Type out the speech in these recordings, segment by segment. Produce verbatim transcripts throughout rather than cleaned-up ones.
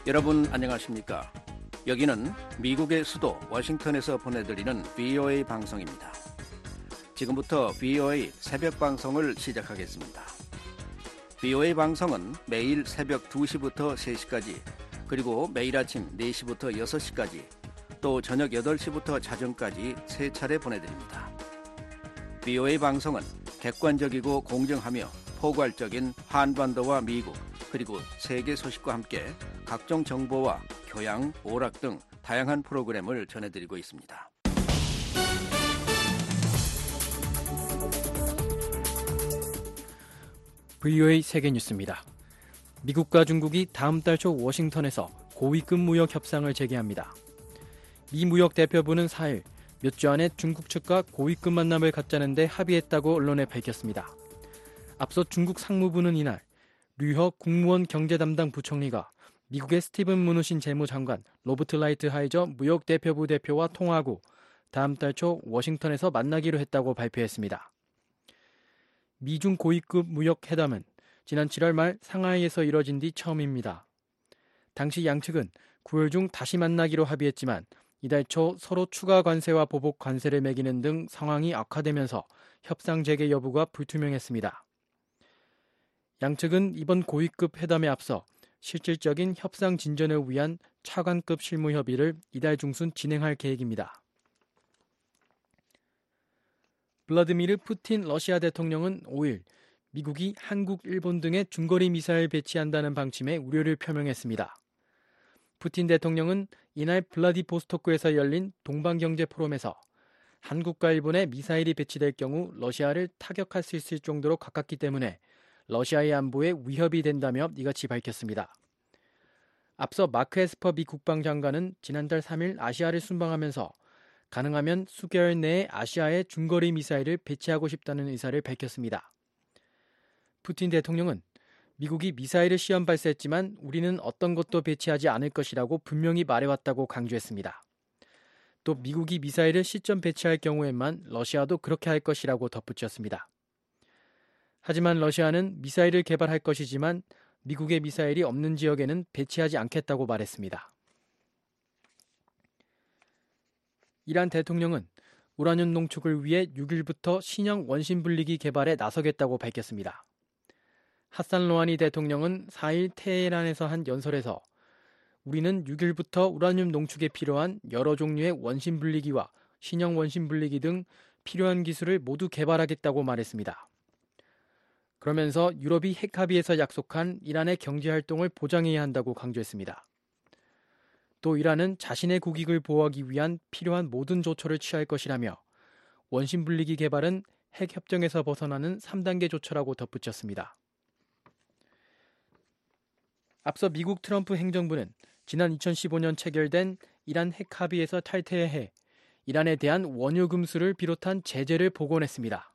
여러분 안녕하십니까? 여기는 미국의 수도 워싱턴에서 보내드리는 브이오에이 방송입니다. 지금부터 브이오에이 새벽 방송을 시작하겠습니다. 브이오에이 방송은 매일 새벽 두 시부터 세 시까지, 그리고 매일 아침 네 시부터 여섯 시까지, 또 저녁 여덟 시부터 자정까지 세 차례 보내드립니다. 브이오에이 방송은 객관적이고 공정하며 포괄적인 한반도와 미국, 그리고 세계 소식과 함께 각종 정보와 교양, 오락 등 다양한 프로그램을 전해드리고 있습니다. 브이오에이 세계뉴스입니다. 미국과 중국이 다음 달 초 워싱턴에서 고위급 무역 협상을 재개합니다. 미 무역 대표부는 사 일 몇 주 안에 중국 측과 고위급 만남을 갖자는 데 합의했다고 언론에 밝혔습니다. 앞서 중국 상무부는 이날 류허 국무원 경제담당 부총리가 미국의 스티븐 무누신 재무장관, 로버트 라이트하이저 무역 대표부 대표와 통화하고 다음 달 초 워싱턴에서 만나기로 했다고 발표했습니다. 미중 고위급 무역 회담은 지난 칠월 말 상하이에서 이뤄진 뒤 처음입니다. 당시 양측은 구월 중 다시 만나기로 합의했지만 이달 초 서로 추가 관세와 보복 관세를 매기는 등 상황이 악화되면서 협상 재개 여부가 불투명했습니다. 양측은 이번 고위급 회담에 앞서 실질적인 협상 진전을 위한 차관급 실무 협의를 이달 중순 진행할 계획입니다. 블라디미르 푸틴 러시아 대통령은 오 일 미국이 한국, 일본 등에 중거리 미사일 배치한다는 방침에 우려를 표명했습니다. 푸틴 대통령은 이날 블라디보스토크에서 열린 동방경제 포럼에서 한국과 일본에 미사일이 배치될 경우 러시아를 타격할 수 있을 정도로 가깝기 때문에 러시아의 안보에 위협이 된다며 이같이 밝혔습니다. 앞서 마크 에스퍼 미 국방장관은 지난달 삼 일 아시아를 순방하면서 가능하면 수개월 내에 아시아에 중거리 미사일을 배치하고 싶다는 의사를 밝혔습니다. 푸틴 대통령은 미국이 미사일을 시험 발사했지만 우리는 어떤 것도 배치하지 않을 것이라고 분명히 말해왔다고 강조했습니다. 또 미국이 미사일을 시점 배치할 경우에만 러시아도 그렇게 할 것이라고 덧붙였습니다. 하지만 러시아는 미사일을 개발할 것이지만 미국의 미사일이 없는 지역에는 배치하지 않겠다고 말했습니다. 이란 대통령은 우라늄 농축을 위해 육 일부터 신형 원심 분리기 개발에 나서겠다고 밝혔습니다. 하산 로하니 대통령은 사 일 테헤란에서 한 연설에서 우리는 육 일부터 우라늄 농축에 필요한 여러 종류의 원심 분리기와 신형 원심 분리기 등 필요한 기술을 모두 개발하겠다고 말했습니다. 그러면서 유럽이 핵 합의에서 약속한 이란의 경제활동을 보장해야 한다고 강조했습니다. 또 이란은 자신의 국익을 보호하기 위한 필요한 모든 조처를 취할 것이라며 원심 분리기 개발은 핵 협정에서 벗어나는 삼 단계 조처라고 덧붙였습니다. 앞서 미국 트럼프 행정부는 지난 이천십오 년 체결된 이란 핵 합의에서 탈퇴해야 해 이란에 대한 원유 금수를 비롯한 제재를 복원했습니다.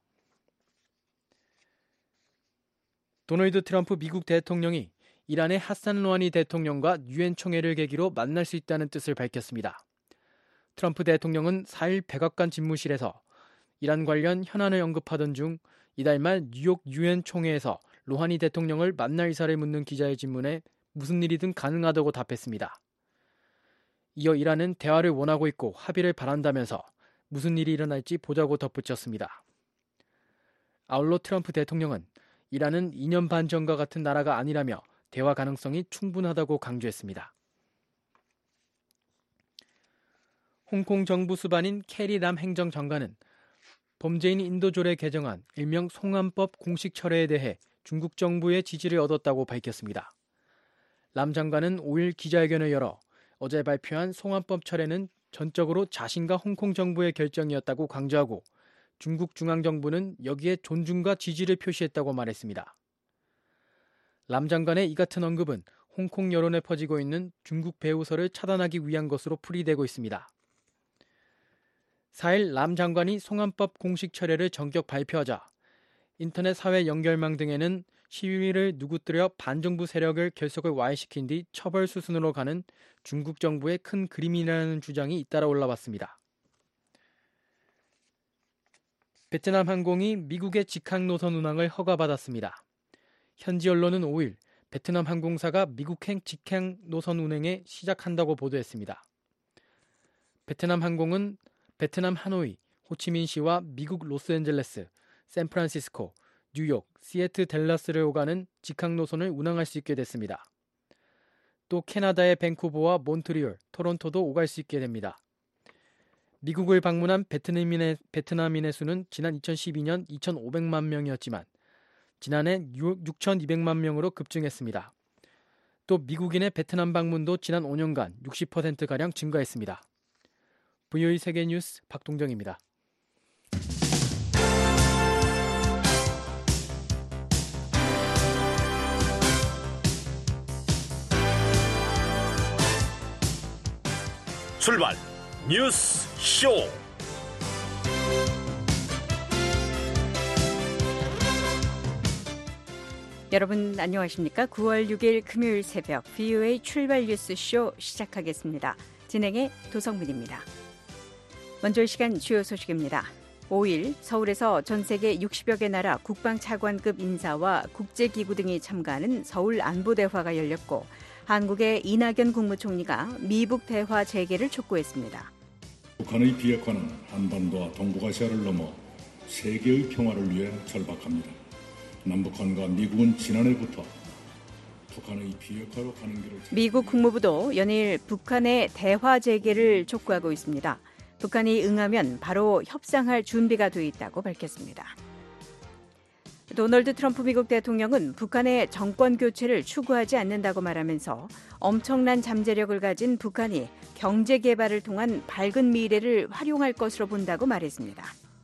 도널드 트럼프 미국 대통령이 이란의 하산 로하니 대통령과 유엔 총회를 계기로 만날 수 있다는 뜻을 밝혔습니다. 트럼프 대통령은 사 일 백악관 집무실에서 이란 관련 현안을 언급하던 중 이달 말 뉴욕 유엔 총회에서 로하니 대통령을 만날 의사를 묻는 기자의 질문에 무슨 일이든 가능하다고 답했습니다. 이어 이란은 대화를 원하고 있고 합의를 바란다면서 무슨 일이 일어날지 보자고 덧붙였습니다. 아울러 트럼프 대통령은 이란은 이 년 반 전과 같은 나라가 아니라며 대화 가능성이 충분하다고 강조했습니다. 홍콩 정부 수반인 캐리 람 행정장관은 범죄인 인도조례 개정안 일명 송환법 공식 철회에 대해 중국 정부의 지지를 얻었다고 밝혔습니다. 람 장관은 오 일 기자회견을 열어 어제 발표한 송환법 철회는 전적으로 자신과 홍콩 정부의 결정이었다고 강조하고 중국 중앙정부는 여기에 존중과 지지를 표시했다고 말했습니다. 람 장관의 이 같은 언급은 홍콩 여론에 퍼지고 있는 중국 배후설을 차단하기 위한 것으로 풀이되고 있습니다. 사 일 람 장관이 송환법 공식 철회를 전격 발표하자 인터넷 사회 연결망 등에는 시위를 누구뜨려 반정부 세력을 결속을 와해시킨 뒤 처벌 수순으로 가는 중국 정부의 큰 그림이라는 주장이 잇따라 올라왔습니다. 베트남 항공이 미국의 직항 노선 운항을 허가받았습니다. 현지 언론은 오 일 베트남 항공사가 미국행 직행 노선 운행에 시작한다고 보도했습니다. 베트남 항공은 베트남 하노이, 호치민시와 미국 로스앤젤레스, 샌프란시스코, 뉴욕, 시애틀, 댈러스를 오가는 직항 노선을 운항할 수 있게 됐습니다. 또 캐나다의 밴쿠버와 몬트리올, 토론토도 오갈 수 있게 됩니다. 미국을 방문한 베트남인의, 베트남인의 수는 지난 이천십이 년 이천오백만 명이었지만 지난해 육천이백만 명으로 급증했습니다. 또 미국인의 베트남 방문도 지난 오 년간 육십 퍼센트가량 증가했습니다. 브이오에이 세계뉴스 박동정입니다. 출발 뉴스 쇼. 여러분 안녕하십니까? 구월 육일 금요일 새벽 브이오에이 출발 뉴스 쇼 시작하겠습니다. 진행의 도성민입니다. 먼저 이 시간 주요 소식입니다. 오일 서울에서 전 세계 육십여 개 나라 국방차관급 인사와 국제기구 등이 참가하는 서울 안보대화가 열렸고 한국의 이낙연 국무총리가 미북 대화 재개를 촉구했습니다. 북한의 비핵화는 한반도와 동북아시아를 넘어 세계의 평화를 위해 절박합니다. 남북한과 미국은 지난해부터 북한의 비핵화로 가는 길을 미국 국무부도 연일 북한의 대화 재개를 촉구하고 있습니다. 북한이 응하면 바로 협상할 준비가 돼 있다고 밝혔습니다. 도널드 트럼프 미국 대통령은 북한의 정권 교체를 추구하지 않는다고 말하면서 엄청난 잠재력을 가진 북한이 경제 개발을 통한 밝은 미래를 활용할 것으로 본다고 말했습니다.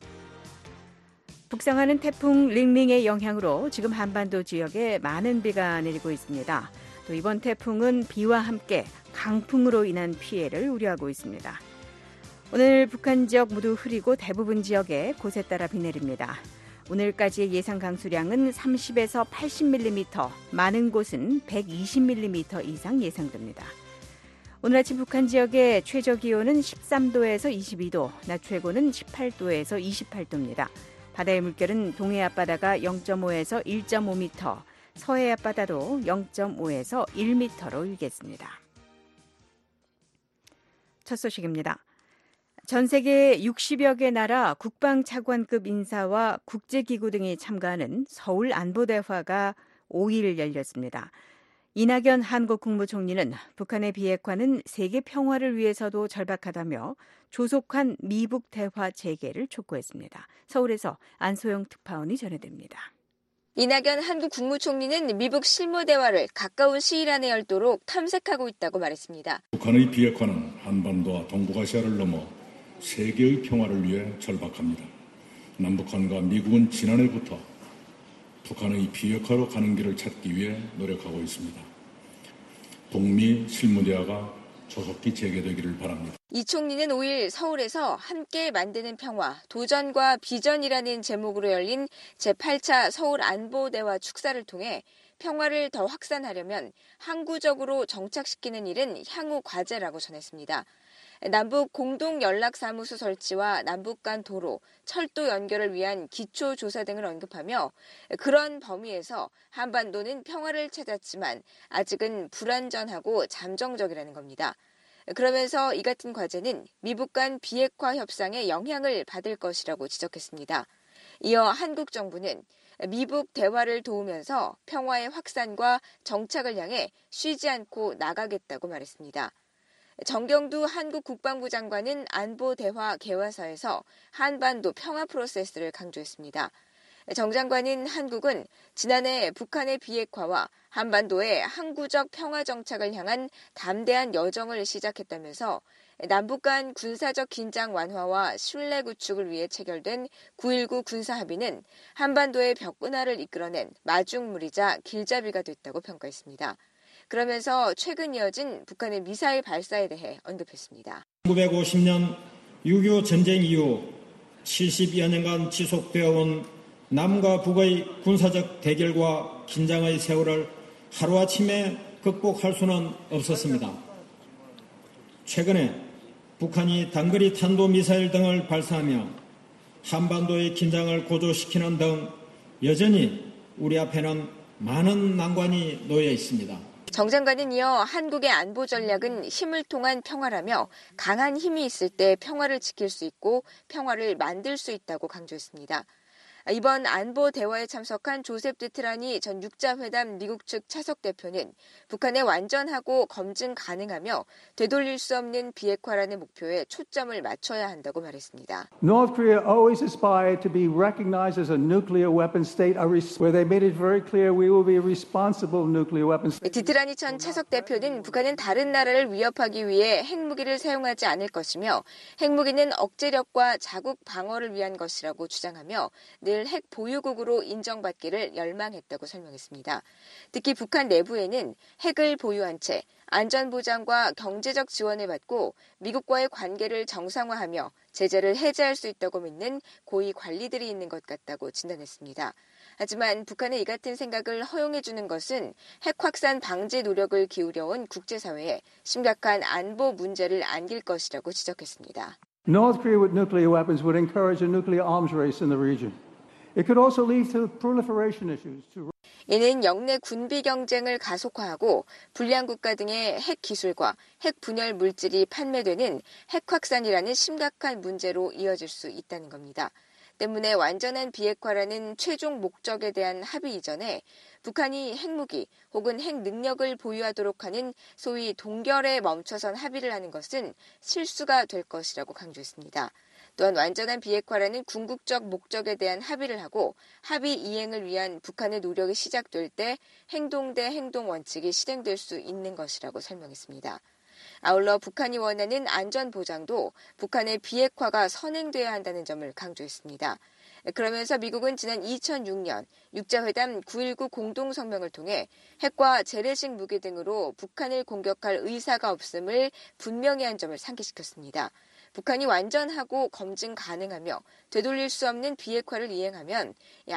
북상하는 태풍 링링의 영향으로 지금 한반도 지역에 많은 비가 내리고 있습니다. 또 이번 태풍은 비와 함께 강풍으로 인한 피해를 우려하고 있습니다. 오늘 북한 지역 모두 흐리고 대부분 지역에 곳에 따라 비 내립니다. 오늘까지의 예상 강수량은 삼십에서 팔십 밀리미터, 많은 곳은 백이십 밀리미터 이상 예상됩니다. 오늘 아침 북한 지역의 최저 기온은 십삼 도에서 이십이 도, 낮 최고는 십팔 도에서 이십팔 도입니다. 바다의 물결은 동해 앞바다가 영 점 오에서 일 점 오 미터, 서해 앞바다도 영 점 오에서 일 미터로 일겠습니다. 첫 소식입니다. 전 세계 육십여 개 나라 국방차관급 인사와 국제기구 등이 참가하는 서울 안보대화가 오일 열렸습니다. 이낙연 한국 국무총리는 북한의 비핵화는 세계 평화를 위해서도 절박하다며 조속한 미북 대화 재개를 촉구했습니다. 서울에서 안소영 특파원이 전해드립니다. 이낙연 한국 국무총리는 미북 실무 대화를 가까운 시일 안에 열도록 탐색하고 있다고 말했습니다. 북한의 비핵화는 한반도와 동북아시아를 넘어 세계의 평화를 위해 절박합니다. 남북한과 미국은 지난해부터 북한의 비핵화로 가는 길을 찾기 위해 노력하고 있습니다. 북미 실무대화가 조속히 재개되기를 바랍니다. 이 총리는 오일 서울에서 함께 만드는 평화, 도전과 비전이라는 제목으로 열린 제팔 차 서울 안보대화 축사를 통해 평화를 더 확산하려면 항구적으로 정착시키는 일은 향후 과제라고 전했습니다. 남북 공동연락사무소 설치와 남북 간 도로, 철도 연결을 위한 기초조사 등을 언급하며 그런 범위에서 한반도는 평화를 찾았지만 아직은 불안전하고 잠정적이라는 겁니다. 그러면서 이 같은 과제는 미북 간 비핵화 협상에 영향을 받을 것이라고 지적했습니다. 이어 한국 정부는 미북 대화를 도우면서 평화의 확산과 정착을 향해 쉬지 않고 나가겠다고 말했습니다. 정경두 한국 국방부 장관은 안보대화 개화사에서 한반도 평화 프로세스를 강조했습니다. 정 장관은 한국은 지난해 북한의 비핵화와 한반도의 항구적 평화 정착을 향한 담대한 여정을 시작했다면서 남북 간 군사적 긴장 완화와 신뢰 구축을 위해 체결된 구일구 군사합의는 한반도의 벽분화를 이끌어낸 마중물이자 길잡이가 됐다고 평가했습니다. 그러면서 최근 이어진 북한의 미사일 발사에 대해 언급했습니다. 천구백오십 년 육이오 전쟁 이후 칠십여 년간 지속되어 온 남과 북의 군사적 대결과 긴장의 세월을 하루아침에 극복할 수는 없었습니다. 최근에 북한이 단거리 탄도미사일 등을 발사하며 한반도의 긴장을 고조시키는 등 여전히 우리 앞에는 많은 난관이 놓여 있습니다. 정 장관은 이어 한국의 안보 전략은 힘을 통한 평화라며 강한 힘이 있을 때 평화를 지킬 수 있고 평화를 만들 수 있다고 강조했습니다. 이번 안보 대화에 참석한 조셉 드트라니 전 육자회담 미국 측 차석 대표는 북한의 완전하고 검증 가능하며 되돌릴 수 없는 비핵화라는 목표에 초점을 맞춰야 한다고 말했습니다. North Korea always aspired to be recognized as a nuclear weapon state, where they made it very clear we will be a responsible nuclear weapon state. 드트라니 전 차석 대표는 북한은 다른 나라를 위협하기 위해 핵무기를 사용하지 않을 것이며 핵무기는 억제력과 자국 방어를 위한 것이라고 주장하며 늘 핵 보유국으로 인정받기를 열망했다고 설명했습니다. 특히 북한 내부에는 핵을 보유한 채 안전보장과 경제적 지원을 받고 미국과의 관계를 정상화하며 제재를 해제할 수 있다고 믿는 고위 관리들이 있는 것 같다고 진단했습니다. 하지만 북한의 이 같은 생각을 허용해주는 것은 핵 확산 방지 노력을 기울여온 국제사회에 심각한 안보 문제를 안길 것이라고 지적했습니다. North Korea with nuclear weapons would encourage a nuclear arms race in the region. It could also lead to proliferation issues. To... 이는 영내 군비 경쟁을 가속화하고 불량 국가 등의 핵 기술과 핵 분열 물질이 판매되는 핵 확산이라는 심각한 문제로 이어질 수 있다는 겁니다. 때문에 완전한 비핵화라는 최종 목적에 대한 합의 이전에 북한이 핵무기 혹은 핵 능력을 보유하도록 하는 소위 동결에 멈춰선 합의를 하는 것은 실수가 될 것이라고 강조했습니다. 또한 완전한 비핵화라는 궁극적 목적에 대한 합의를 하고 합의 이행을 위한 북한의 노력이 시작될 때 행동 대 행동 원칙이 실행될 수 있는 것이라고 설명했습니다. 아울러 북한이 원하는 안전보장도 북한의 비핵화가 선행돼야 한다는 점을 강조했습니다. 그러면서 미국은 지난 이천육 년 육자회담 구일구 공동성명을 통해 핵과 재래식 무기 등으로 북한을 공격할 의사가 없음을 분명히 한 점을 상기시켰습니다. 북한이 완전하고 검증 가능하며 되돌릴 수 없는 비핵화를 이행하면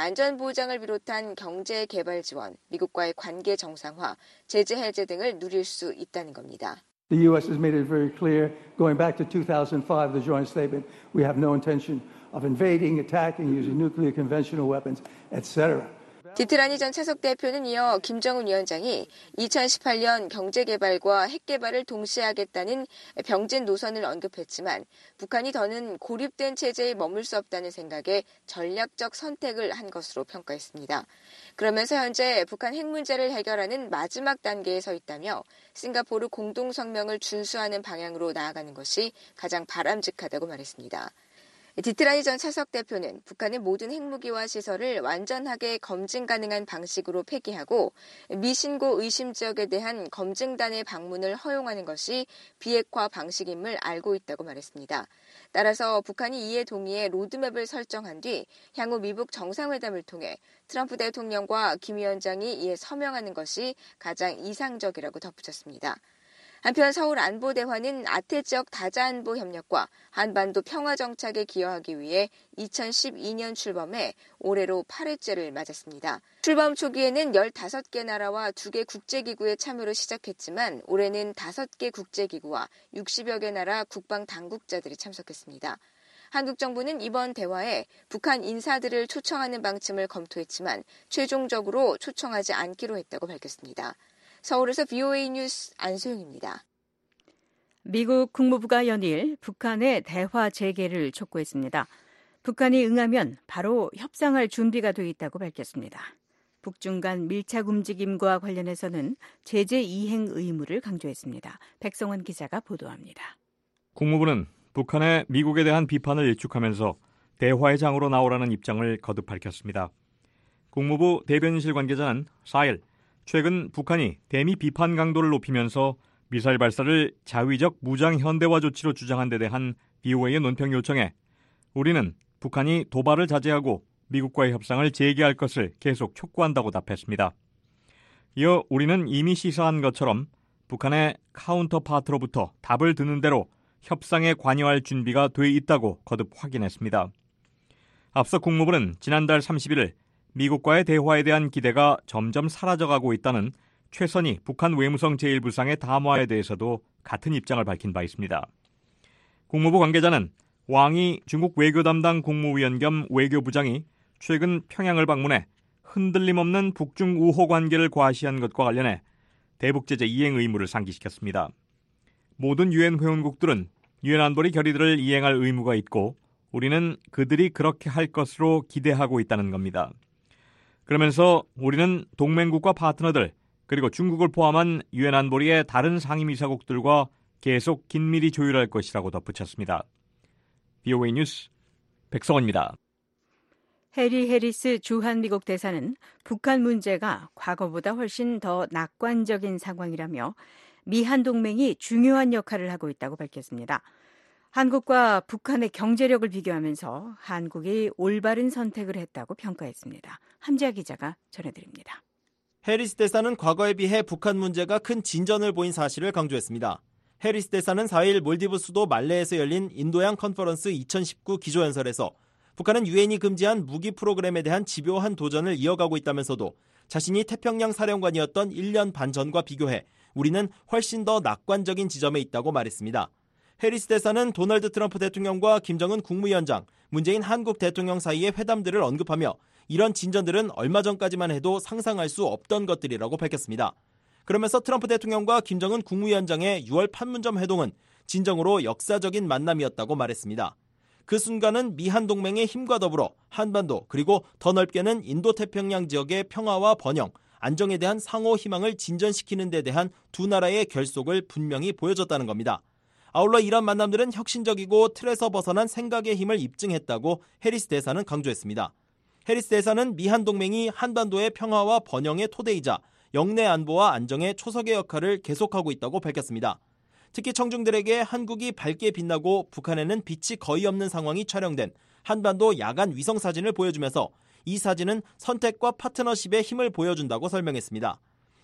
안전보장을 비롯한 경제 개발 지원, 미국과의 관계 정상화, 제재 해제 등을 누릴 수 있다는 겁니다. The U S has made it very clear, going back to two thousand five, the joint statement, we have no intention of invading, attacking, using nuclear conventional weapons, et cetera. 디트라니 전 차석 대표는 이어 김정은 위원장이 이천십팔 년 경제개발과 핵개발을 동시에 하겠다는 병진 노선을 언급했지만 북한이 더는 고립된 체제에 머물 수 없다는 생각에 전략적 선택을 한 것으로 평가했습니다. 그러면서 현재 북한 핵 문제를 해결하는 마지막 단계에 서 있다며 싱가포르 공동성명을 준수하는 방향으로 나아가는 것이 가장 바람직하다고 말했습니다. 디트라니 전 차석 대표는 북한의 모든 핵무기와 시설을 완전하게 검증 가능한 방식으로 폐기하고 미신고 의심 지역에 대한 검증단의 방문을 허용하는 것이 비핵화 방식임을 알고 있다고 말했습니다. 따라서 북한이 이에 동의해 로드맵을 설정한 뒤 향후 미북 정상회담을 통해 트럼프 대통령과 김 위원장이 이에 서명하는 것이 가장 이상적이라고 덧붙였습니다. 한편 서울 안보대화는 아태 지역 다자안보 협력과 한반도 평화 정착에 기여하기 위해 이천십이 년 출범해 올해로 팔 회째를 맞았습니다. 출범 초기에는 열다섯 개 나라와 두 개 국제기구의 참여로 시작했지만 올해는 다섯 개 국제기구와 육십여 개 나라 국방 당국자들이 참석했습니다. 한국 정부는 이번 대화에 북한 인사들을 초청하는 방침을 검토했지만 최종적으로 초청하지 않기로 했다고 밝혔습니다. 서울에서 브이오에이 뉴스 안소영입니다. 미국 국무부가 연일 북한의 대화 재개를 촉구했습니다. 북한이 응하면 바로 협상할 준비가 돼 있다고 밝혔습니다. 북중 간 밀착 움직임과 관련해서는 제재 이행 의무를 강조했습니다. 백성원 기자가 보도합니다. 국무부는 북한의 미국에 대한 비판을 일축하면서 대화의 장으로 나오라는 입장을 거듭 밝혔습니다. 국무부 대변인실 관계자는 사 일 최근 북한이 대미 비판 강도를 높이면서 미사일 발사를 자위적 무장 현대화 조치로 주장한 데 대한 브이오에이의 논평 요청에 우리는 북한이 도발을 자제하고 미국과의 협상을 재개할 것을 계속 촉구한다고 답했습니다. 이어 우리는 이미 시사한 것처럼 북한의 카운터파트로부터 답을 듣는 대로 협상에 관여할 준비가 돼 있다고 거듭 확인했습니다. 앞서 국무부는 지난달 삼십 일 미국과의 대화에 대한 기대가 점점 사라져가고 있다는 최선희 북한 외무성 제일 부상의 담화에 대해서도 같은 입장을 밝힌 바 있습니다. 국무부 관계자는 왕이 중국 외교 담당 국무위원 겸 외교부장이 최근 평양을 방문해 흔들림 없는 북중 우호 관계를 과시한 것과 관련해 대북 제재 이행 의무를 상기시켰습니다. 모든 유엔 회원국들은 유엔 안보리 결의들을 이행할 의무가 있고 우리는 그들이 그렇게 할 것으로 기대하고 있다는 겁니다. 그러면서 우리는 동맹국과 파트너들 그리고 중국을 포함한 유엔 안보리의 다른 상임이사국들과 계속 긴밀히 조율할 것이라고 덧붙였습니다. 비오에이 뉴스 백성원입니다. 해리 해리스 주한미국 대사는 북한 문제가 과거보다 훨씬 더 낙관적인 상황이라며 미한 동맹이 중요한 역할을 하고 있다고 밝혔습니다. 한국과 북한의 경제력을 비교하면서 한국이 올바른 선택을 했다고 평가했습니다. 함지아 기자가 전해드립니다. 해리스 대사는 과거에 비해 북한 문제가 큰 진전을 보인 사실을 강조했습니다. 해리스 대사는 사 일 몰디브 수도 말레에서 열린 인도양 컨퍼런스 이천십구 기조연설에서 북한은 유엔이 금지한 무기 프로그램에 대한 집요한 도전을 이어가고 있다면서도 자신이 태평양 사령관이었던 일 년 반 전과 비교해 우리는 훨씬 더 낙관적인 지점에 있다고 말했습니다. 해리스 대사는 도널드 트럼프 대통령과 김정은 국무위원장, 문재인 한국 대통령 사이의 회담들을 언급하며 이런 진전들은 얼마 전까지만 해도 상상할 수 없던 것들이라고 밝혔습니다. 그러면서 트럼프 대통령과 김정은 국무위원장의 유월 판문점 회동은 진정으로 역사적인 만남이었다고 말했습니다. 그 순간은 미한 동맹의 힘과 더불어 한반도 그리고 더 넓게는 인도태평양 지역의 평화와 번영, 안정에 대한 상호 희망을 진전시키는 데 대한 두 나라의 결속을 분명히 보여줬다는 겁니다. 아울러 이런 만남들은 혁신적이고 틀에서 벗어난 생각의 힘을 입증했다고 해리스 대사는 강조했습니다. 해리스 대사는 미한 동맹이 한반도의 평화와 번영의 토대이자 영내 안보와 안정의 초석의 역할을 계속하고 있다고 밝혔습니다. 특히 청중들에게 한국이 밝게 빛나고 북한에는 빛이 거의 없는 상황이 촬영된 한반도 야간 위성 사진을 보여주면서 이 사진은 선택과 파트너십의 힘을 보여준다고 설명했습니다.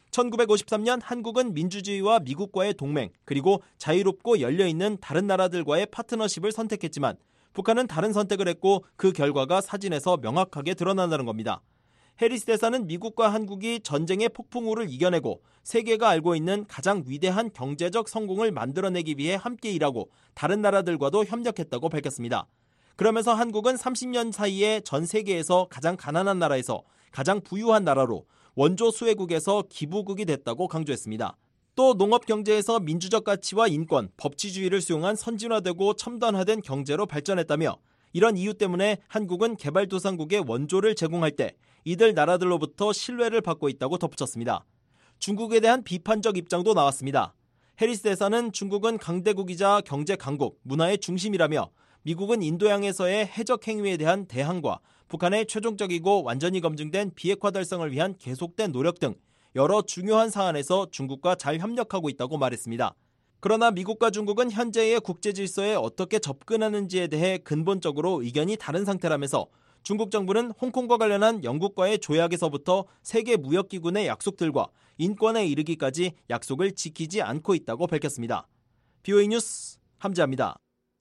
천구백오십삼 년 한국은 민주주의와 미국과의 동맹 그리고 자유롭고 열려있는 다른 나라들과의 파트너십을 선택했지만 북한은 다른 선택을 했고 그 결과가 사진에서 명확하게 드러난다는 겁니다. 해리스 대사는 미국과 한국이 전쟁의 폭풍우를 이겨내고 세계가 알고 있는 가장 위대한 경제적 성공을 만들어내기 위해 함께 일하고 다른 나라들과도 협력했다고 밝혔습니다. 그러면서 한국은 삼십 년 사이에 전 세계에서 가장 가난한 나라에서 가장 부유한 나라로 원조 수혜국에서 기부국이 됐다고 강조했습니다. 또 농업 경제에서 민주적 가치와 인권, 법치주의를 수용한 선진화되고 첨단화된 경제로 발전했다며 이런 이유 때문에 한국은 개발도상국의 원조를 제공할 때 이들 나라들로부터 신뢰를 받고 있다고 덧붙였습니다. 중국에 대한 비판적 입장도 나왔습니다. 해리스 대사는 중국은 강대국이자 경제 강국, 문화의 중심이라며 미국은 인도양에서의 해적 행위에 대한 대항과 북한의 최종적이고 완전히 검증된 비핵화 달성을 위한 계속된 노력 등 여러 중요한 사안에서 중국과 잘 협력하고 있다고 말했습니다. 그러나 미국과 중국은 현재의 국제 질서에 어떻게 접근하는지에 대해 근본적으로 의견이 다른 상태라면서 중국 정부는 홍콩과 관련한 영국과의 조약에서부터 세계무역기구의 약속들과 인권에 이르기까지 약속을 지키지 않고 있다고 밝혔습니다. 비오에이 뉴스 함지아입니다.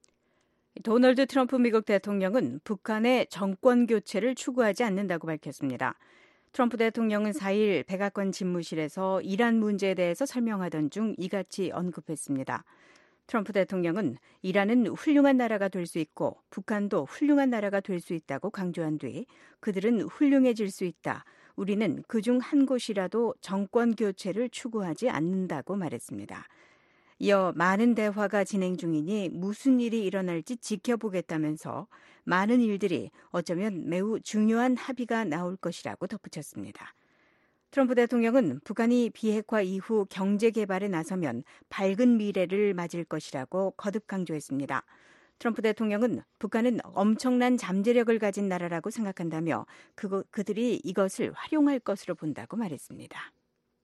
도널드 트럼프 미국 대통령은 북한의 정권 교체를 추구하지 않는다고 밝혔습니다. 트럼프 대통령은 사 일 백악관 집무실에서 이란 문제에 대해서 설명하던 중 이같이 언급했습니다. 트럼프 대통령은 이란은 훌륭한 나라가 될 수 있고 북한도 훌륭한 나라가 될 수 있다고 강조한 뒤 그들은 훌륭해질 수 있다. 우리는 그중 한 곳이라도 정권 교체를 추구하지 않는다고 말했습니다. 이어 많은 대화가 진행 중이니 무슨 일이 일어날지 지켜보겠다면서 많은 일들이 어쩌면 매우 중요한 합의가 나올 것이라고 덧붙였습니다. 트럼프 대통령은 북한이 비핵화 이후 경제 개발에 나서면 밝은 미래를 맞을 것이라고 거듭 강조했습니다. 트럼프 대통령은 북한은 엄청난 잠재력을 가진 나라라고 생각한다며 그, 그들이 이것을 활용할 것으로 본다고 말했습니다.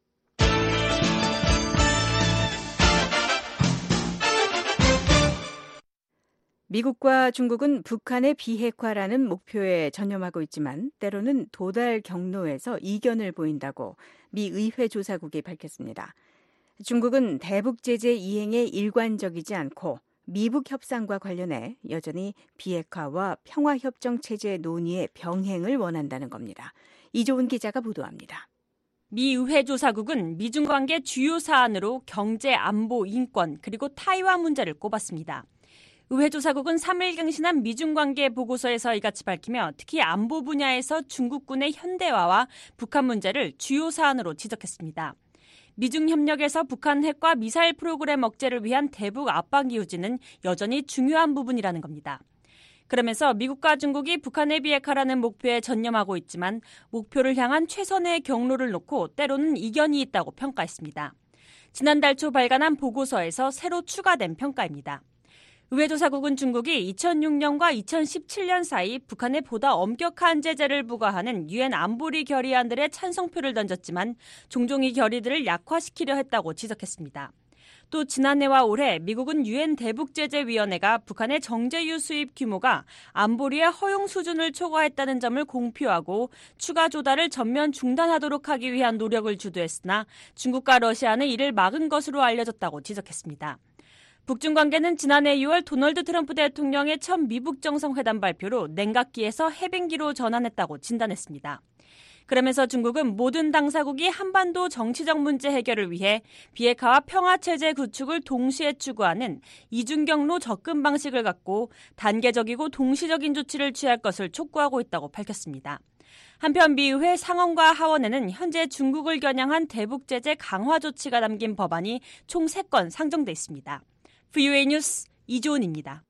미국과 중국은 북한의 비핵화라는 목표에 전념하고 있지만 때로는 도달 경로에서 이견을 보인다고 미 의회 조사국이 밝혔습니다. 중국은 대북 제재 이행에 일관적이지 않고 미북 협상과 관련해 여전히 비핵화와 평화협정 체제 논의의 병행을 원한다는 겁니다. 이조은 기자가 보도합니다. 미 의회 조사국은 미중 관계 주요 사안으로 경제, 안보, 인권 그리고 타이완 문제를 꼽았습니다. 의회 조사국은 삼 일 경신한 미중 관계 보고서에서 이같이 밝히며 특히 안보 분야에서 중국군의 현대화와 북한 문제를 주요 사안으로 지적했습니다. 미중 협력에서 북한 핵과 미사일 프로그램 억제를 위한 대북 압박 이유지는 여전히 중요한 부분이라는 겁니다. 그러면서 미국과 중국이 북한의 비핵화라는 목표에 전념하고 있지만 목표를 향한 최선의 경로를 놓고 때로는 이견이 있다고 평가했습니다. 지난달 초 발간한 보고서에서 새로 추가된 평가입니다. 의회조사국은 중국이 이천육 년과 이천십칠 년 사이 북한에 보다 엄격한 제재를 부과하는 유엔 안보리 결의안들의 찬성표를 던졌지만 종종 이 결의들을 약화시키려 했다고 지적했습니다. 또 지난해와 올해 미국은 유엔 대북제재위원회가 북한의 정제유 수입 규모가 안보리의 허용 수준을 초과했다는 점을 공표하고 추가 조달을 전면 중단하도록 하기 위한 노력을 주도했으나 중국과 러시아는 이를 막은 것으로 알려졌다고 지적했습니다. 북중 관계는 지난해 유월 도널드 트럼프 대통령의 첫 미북 정상회담 발표로 냉각기에서 해빙기로 전환했다고 진단했습니다. 그러면서 중국은 모든 당사국이 한반도 정치적 문제 해결을 위해 비핵화와 평화체제 구축을 동시에 추구하는 이중경로 접근 방식을 갖고 단계적이고 동시적인 조치를 취할 것을 촉구하고 있다고 밝혔습니다. 한편 미의회 상원과 하원에는 현재 중국을 겨냥한 대북제재 강화 조치가 담긴 법안이 총 세 건 상정돼 있습니다. 브이오에이 뉴스 이조은입니다.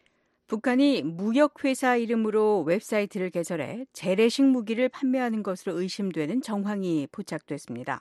북한이 무역회사 이름으로 웹사이트를 개설해 재래식 무기를 판매하는 것으로 의심되는 정황이 포착됐습니다.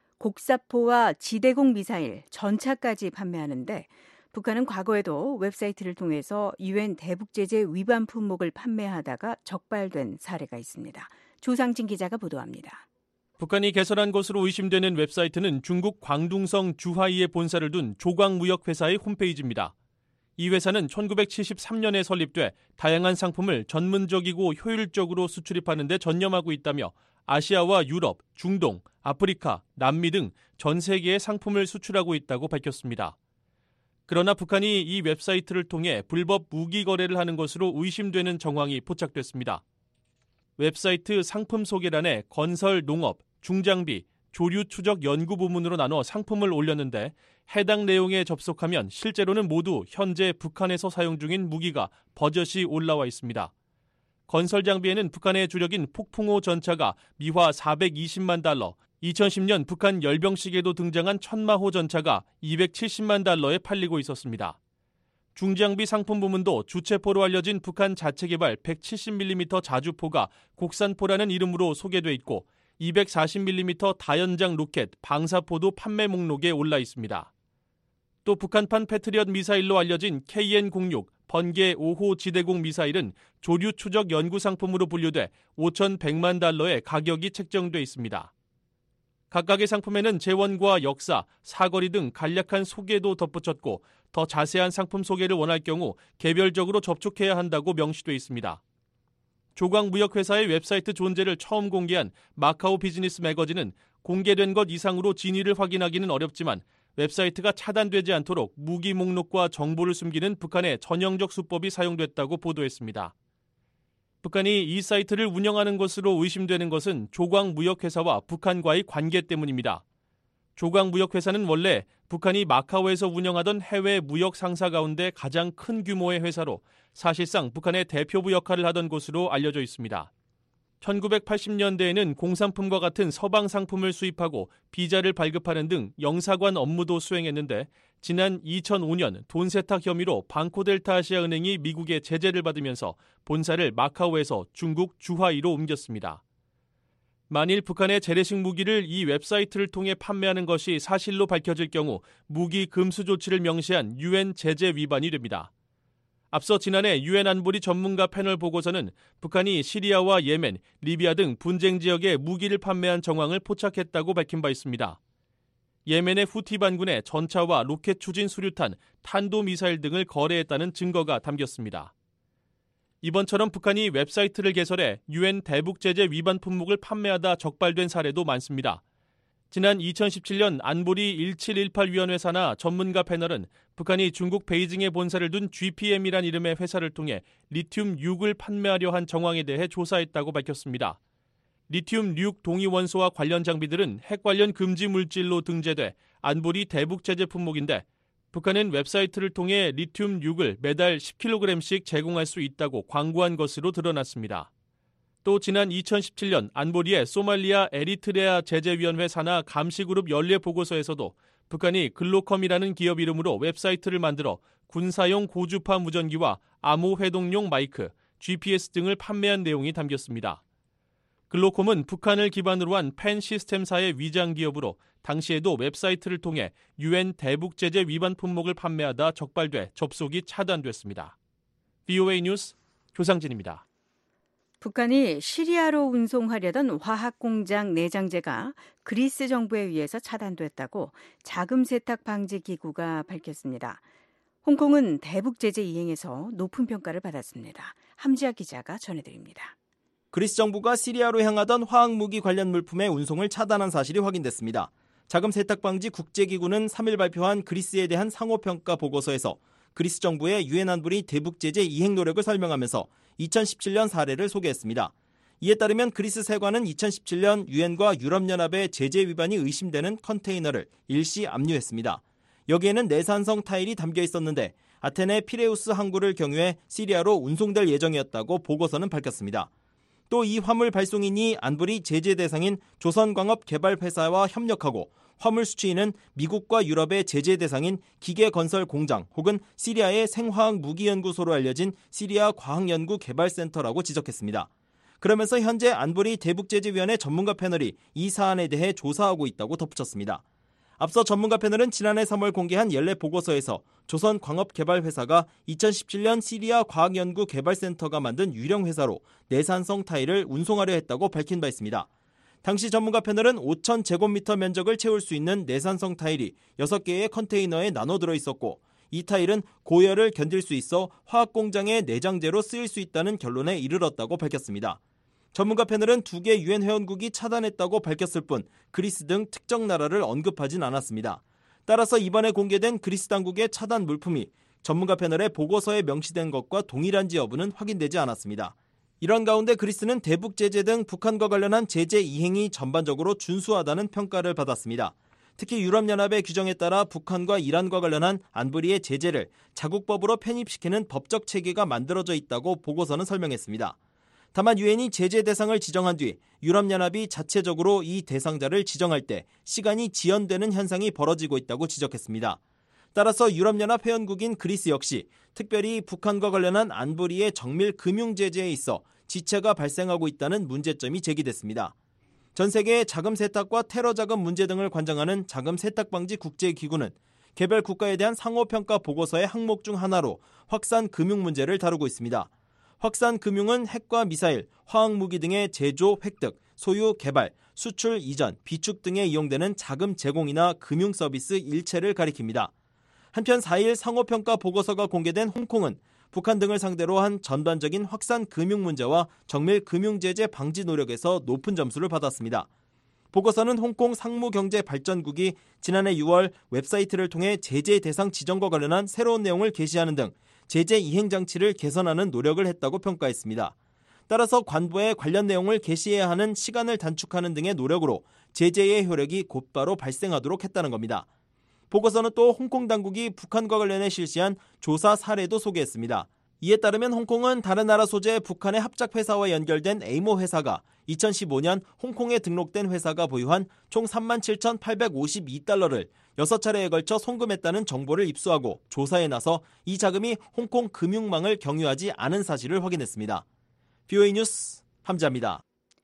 곡사포와 지대공 미사일, 전차까지 판매하는데 북한은 과거에도 웹사이트를 통해서 유엔 대북제재 위반 품목을 판매하다가 적발된 사례가 있습니다. 조상진 기자가 보도합니다. 북한이 개설한 것으로 의심되는 웹사이트는 중국 광둥성 주하이에 본사를 둔 조광무역회사의 홈페이지입니다. 이 회사는 천구백칠십삼 년에 설립돼 다양한 상품을 전문적이고 효율적으로 수출입하는 데 전념하고 있다며 아시아와 유럽, 중동, 아프리카, 남미 등 전 세계에 상품을 수출하고 있다고 밝혔습니다. 그러나 북한이 이 웹사이트를 통해 불법 무기 거래를 하는 것으로 의심되는 정황이 포착됐습니다. 웹사이트 상품 소개란에 건설, 농업, 중장비, 조류 추적 연구 부문으로 나눠 상품을 올렸는데 해당 내용에 접속하면 실제로는 모두 현재 북한에서 사용 중인 무기가 버젓이 올라와 있습니다. 건설 장비에는 북한의 주력인 폭풍호 전차가 미화 사백이십만 달러, 이천십 년 북한 열병식에도 등장한 천마호 전차가 이백칠십만 달러에 팔리고 있었습니다. 중장비 상품 부문도 주체포로 알려진 북한 자체 개발 백칠십 밀리미터 자주포가 곡산포라는 이름으로 소개돼 있고 이백사십 밀리미터 다연장 로켓 방사포도 판매 목록에 올라 있습니다. 또 북한판 패트리엇 미사일로 알려진 케이엔 공육 번개 오 호 지대공 미사일은 조류 추적 연구 상품으로 분류돼 오천백만 달러의 가격이 책정돼 있습니다. 각각의 상품에는 재원과 역사, 사거리 등 간략한 소개도 덧붙였고 더 자세한 상품 소개를 원할 경우 개별적으로 접촉해야 한다고 명시돼 있습니다. 조광무역회사의 웹사이트 존재를 처음 공개한 마카오 비즈니스 매거진은 공개된 것 이상으로 진위를 확인하기는 어렵지만 웹사이트가 차단되지 않도록 무기 목록과 정보를 숨기는 북한의 전형적 수법이 사용됐다고 보도했습니다. 북한이 이 사이트를 운영하는 것으로 의심되는 것은 조광무역회사와 북한과의 관계 때문입니다. 조광무역회사는 원래 북한이 마카오에서 운영하던 해외 무역 상사 가운데 가장 큰 규모의 회사로 사실상 북한의 대표부 역할을 하던 곳으로 알려져 있습니다. 천구백팔십 년대에는 공산품과 같은 서방 상품을 수입하고 비자를 발급하는 등 영사관 업무도 수행했는데 지난 이천오 년 돈 세탁 혐의로 방코델타아시아은행이 미국의 제재를 받으면서 본사를 마카오에서 중국 주하이로 옮겼습니다. 만일 북한의 재래식 무기를 이 웹사이트를 통해 판매하는 것이 사실로 밝혀질 경우 무기 금수 조치를 명시한 유엔 제재 위반이 됩니다. 앞서 지난해 유엔 안보리 전문가 패널 보고서는 북한이 시리아와 예멘, 리비아 등 분쟁 지역에 무기를 판매한 정황을 포착했다고 밝힌 바 있습니다. 예멘의 후티 반군에 전차와 로켓 추진 수류탄, 탄도미사일 등을 거래했다는 증거가 담겼습니다. 이번처럼 북한이 웹사이트를 개설해 유엔 대북제재 위반 품목을 판매하다 적발된 사례도 많습니다. 지난 이천십칠 년 안보리 일칠일팔 위원회 산하 전문가 패널은 북한이 중국 베이징에 본사를 둔 지피엠이란 이름의 회사를 통해 리튬 육을 판매하려 한 정황에 대해 조사했다고 밝혔습니다. 리튬 육 동위원소와 관련 장비들은 핵 관련 금지 물질로 등재돼 안보리 대북제재 품목인데 북한은 웹사이트를 통해 리튬 육을 매달 십 킬로그램씩 제공할 수 있다고 광고한 것으로 드러났습니다. 또 지난 이천십칠 년 안보리의 소말리아 에리트레아 제재위원회 산하 감시그룹 연례 보고서에서도 북한이 글로컴이라는 기업 이름으로 웹사이트를 만들어 군사용 고주파 무전기와 암호 회동용 마이크, 지피에스 등을 판매한 내용이 담겼습니다. 글로콤은 북한을 기반으로 한 펜 시스템사의 위장 기업으로 당시에도 웹사이트를 통해 유엔 대북 제재 위반 품목을 판매하다 적발돼 접속이 차단됐습니다. 브이오에이 뉴스 조상진입니다. 북한이 시리아로 운송하려던 화학공장 내장재가 그리스 정부에 의해서 차단됐다고 자금 세탁 방지 기구가 밝혔습니다. 홍콩은 대북 제재 이행에서 높은 평가를 받았습니다. 함지아 기자가 전해드립니다. 그리스 정부가 시리아로 향하던 화학무기 관련 물품의 운송을 차단한 사실이 확인됐습니다. 자금 세탁 방지 국제기구는 삼 일 발표한 그리스에 대한 상호평가 보고서에서 그리스 정부의 유엔 안보리 대북 제재 이행 노력을 설명하면서 이천십칠 년 사례를 소개했습니다. 이에 따르면 그리스 세관은 이천십칠 년 유엔과 유럽연합의 제재 위반이 의심되는 컨테이너를 일시 압류했습니다. 여기에는 내산성 타일이 담겨 있었는데 아테네 피레우스 항구를 경유해 시리아로 운송될 예정이었다고 보고서는 밝혔습니다. 또 이 화물 발송인이 안보리 제재 대상인 조선광업개발회사와 협력하고 화물 수취인은 미국과 유럽의 제재 대상인 기계건설공장 혹은 시리아의 생화학 무기연구소로 알려진 시리아 과학연구개발센터라고 지적했습니다. 그러면서 현재 안보리 대북제재위원회 전문가 패널이 이 사안에 대해 조사하고 있다고 덧붙였습니다. 앞서 전문가 패널은 지난해 삼월 공개한 연례 보고서에서 조선광업개발회사가 이천십칠 년 시리아 과학연구개발센터가 만든 유령회사로 내산성 타일을 운송하려 했다고 밝힌 바 있습니다. 당시 전문가 패널은 오천 제곱미터 면적을 채울 수 있는 내산성 타일이 여섯 개의 컨테이너에 나눠 들어있었고 이 타일은 고열을 견딜 수 있어 화학공장의 내장재로 쓰일 수 있다는 결론에 이르렀다고 밝혔습니다. 전문가 패널은 두 개 유엔 회원국이 차단했다고 밝혔을 뿐 그리스 등 특정 나라를 언급하진 않았습니다. 따라서 이번에 공개된 그리스 당국의 차단 물품이 전문가 패널의 보고서에 명시된 것과 동일한지 여부는 확인되지 않았습니다. 이런 가운데 그리스는 대북 제재 등 북한과 관련한 제재 이행이 전반적으로 준수하다는 평가를 받았습니다. 특히 유럽연합의 규정에 따라 북한과 이란과 관련한 안보리의 제재를 자국법으로 편입시키는 법적 체계가 만들어져 있다고 보고서는 설명했습니다. 다만 유엔이 제재 대상을 지정한 뒤 유럽연합이 자체적으로 이 대상자를 지정할 때 시간이 지연되는 현상이 벌어지고 있다고 지적했습니다. 따라서 유럽연합 회원국인 그리스 역시 특별히 북한과 관련한 안보리의 정밀 금융 제재에 있어 지체가 발생하고 있다는 문제점이 제기됐습니다. 전 세계의 자금 세탁과 테러 자금 문제 등을 관장하는 자금 세탁 방지 국제기구는 개별 국가에 대한 상호평가 보고서의 항목 중 하나로 확산 금융 문제를 다루고 있습니다. 확산 금융은 핵과 미사일, 화학무기 등의 제조, 획득, 소유, 개발, 수출, 이전, 비축 등에 이용되는 자금 제공이나 금융 서비스 일체를 가리킵니다. 한편 사 일 상호평가 보고서가 공개된 홍콩은 북한 등을 상대로 한 전반적인 확산 금융 문제와 정밀 금융 제재 방지 노력에서 높은 점수를 받았습니다. 보고서는 홍콩 상무경제발전국이 지난해 유월 웹사이트를 통해 제재 대상 지정과 관련한 새로운 내용을 게시하는 등 제재 이행 장치를 개선하는 노력을 했다고 평가했습니다. 따라서 관보에 관련 내용을 게시해야 하는 시간을 단축하는 등의 노력으로 제재의 효력이 곧바로 발생하도록 했다는 겁니다. 보고서는 또 홍콩 당국이 북한과 관련해 실시한 조사 사례도 소개했습니다. 이에 따르면 홍콩은 다른 나라 소재 북한의 합작회사와 연결된 에이모 회사가 이천십오 년 홍콩에 등록된 회사가 보유한 총 삼만 칠천팔백오십이 달러를 여섯 차례에 걸쳐 송금했다는 정보를 입수하고 조사에 나서 이 자금이 홍콩 금융망을 경유하지 않은 사실을 확인했습니다. 브이오에이 뉴스 함지아입니다.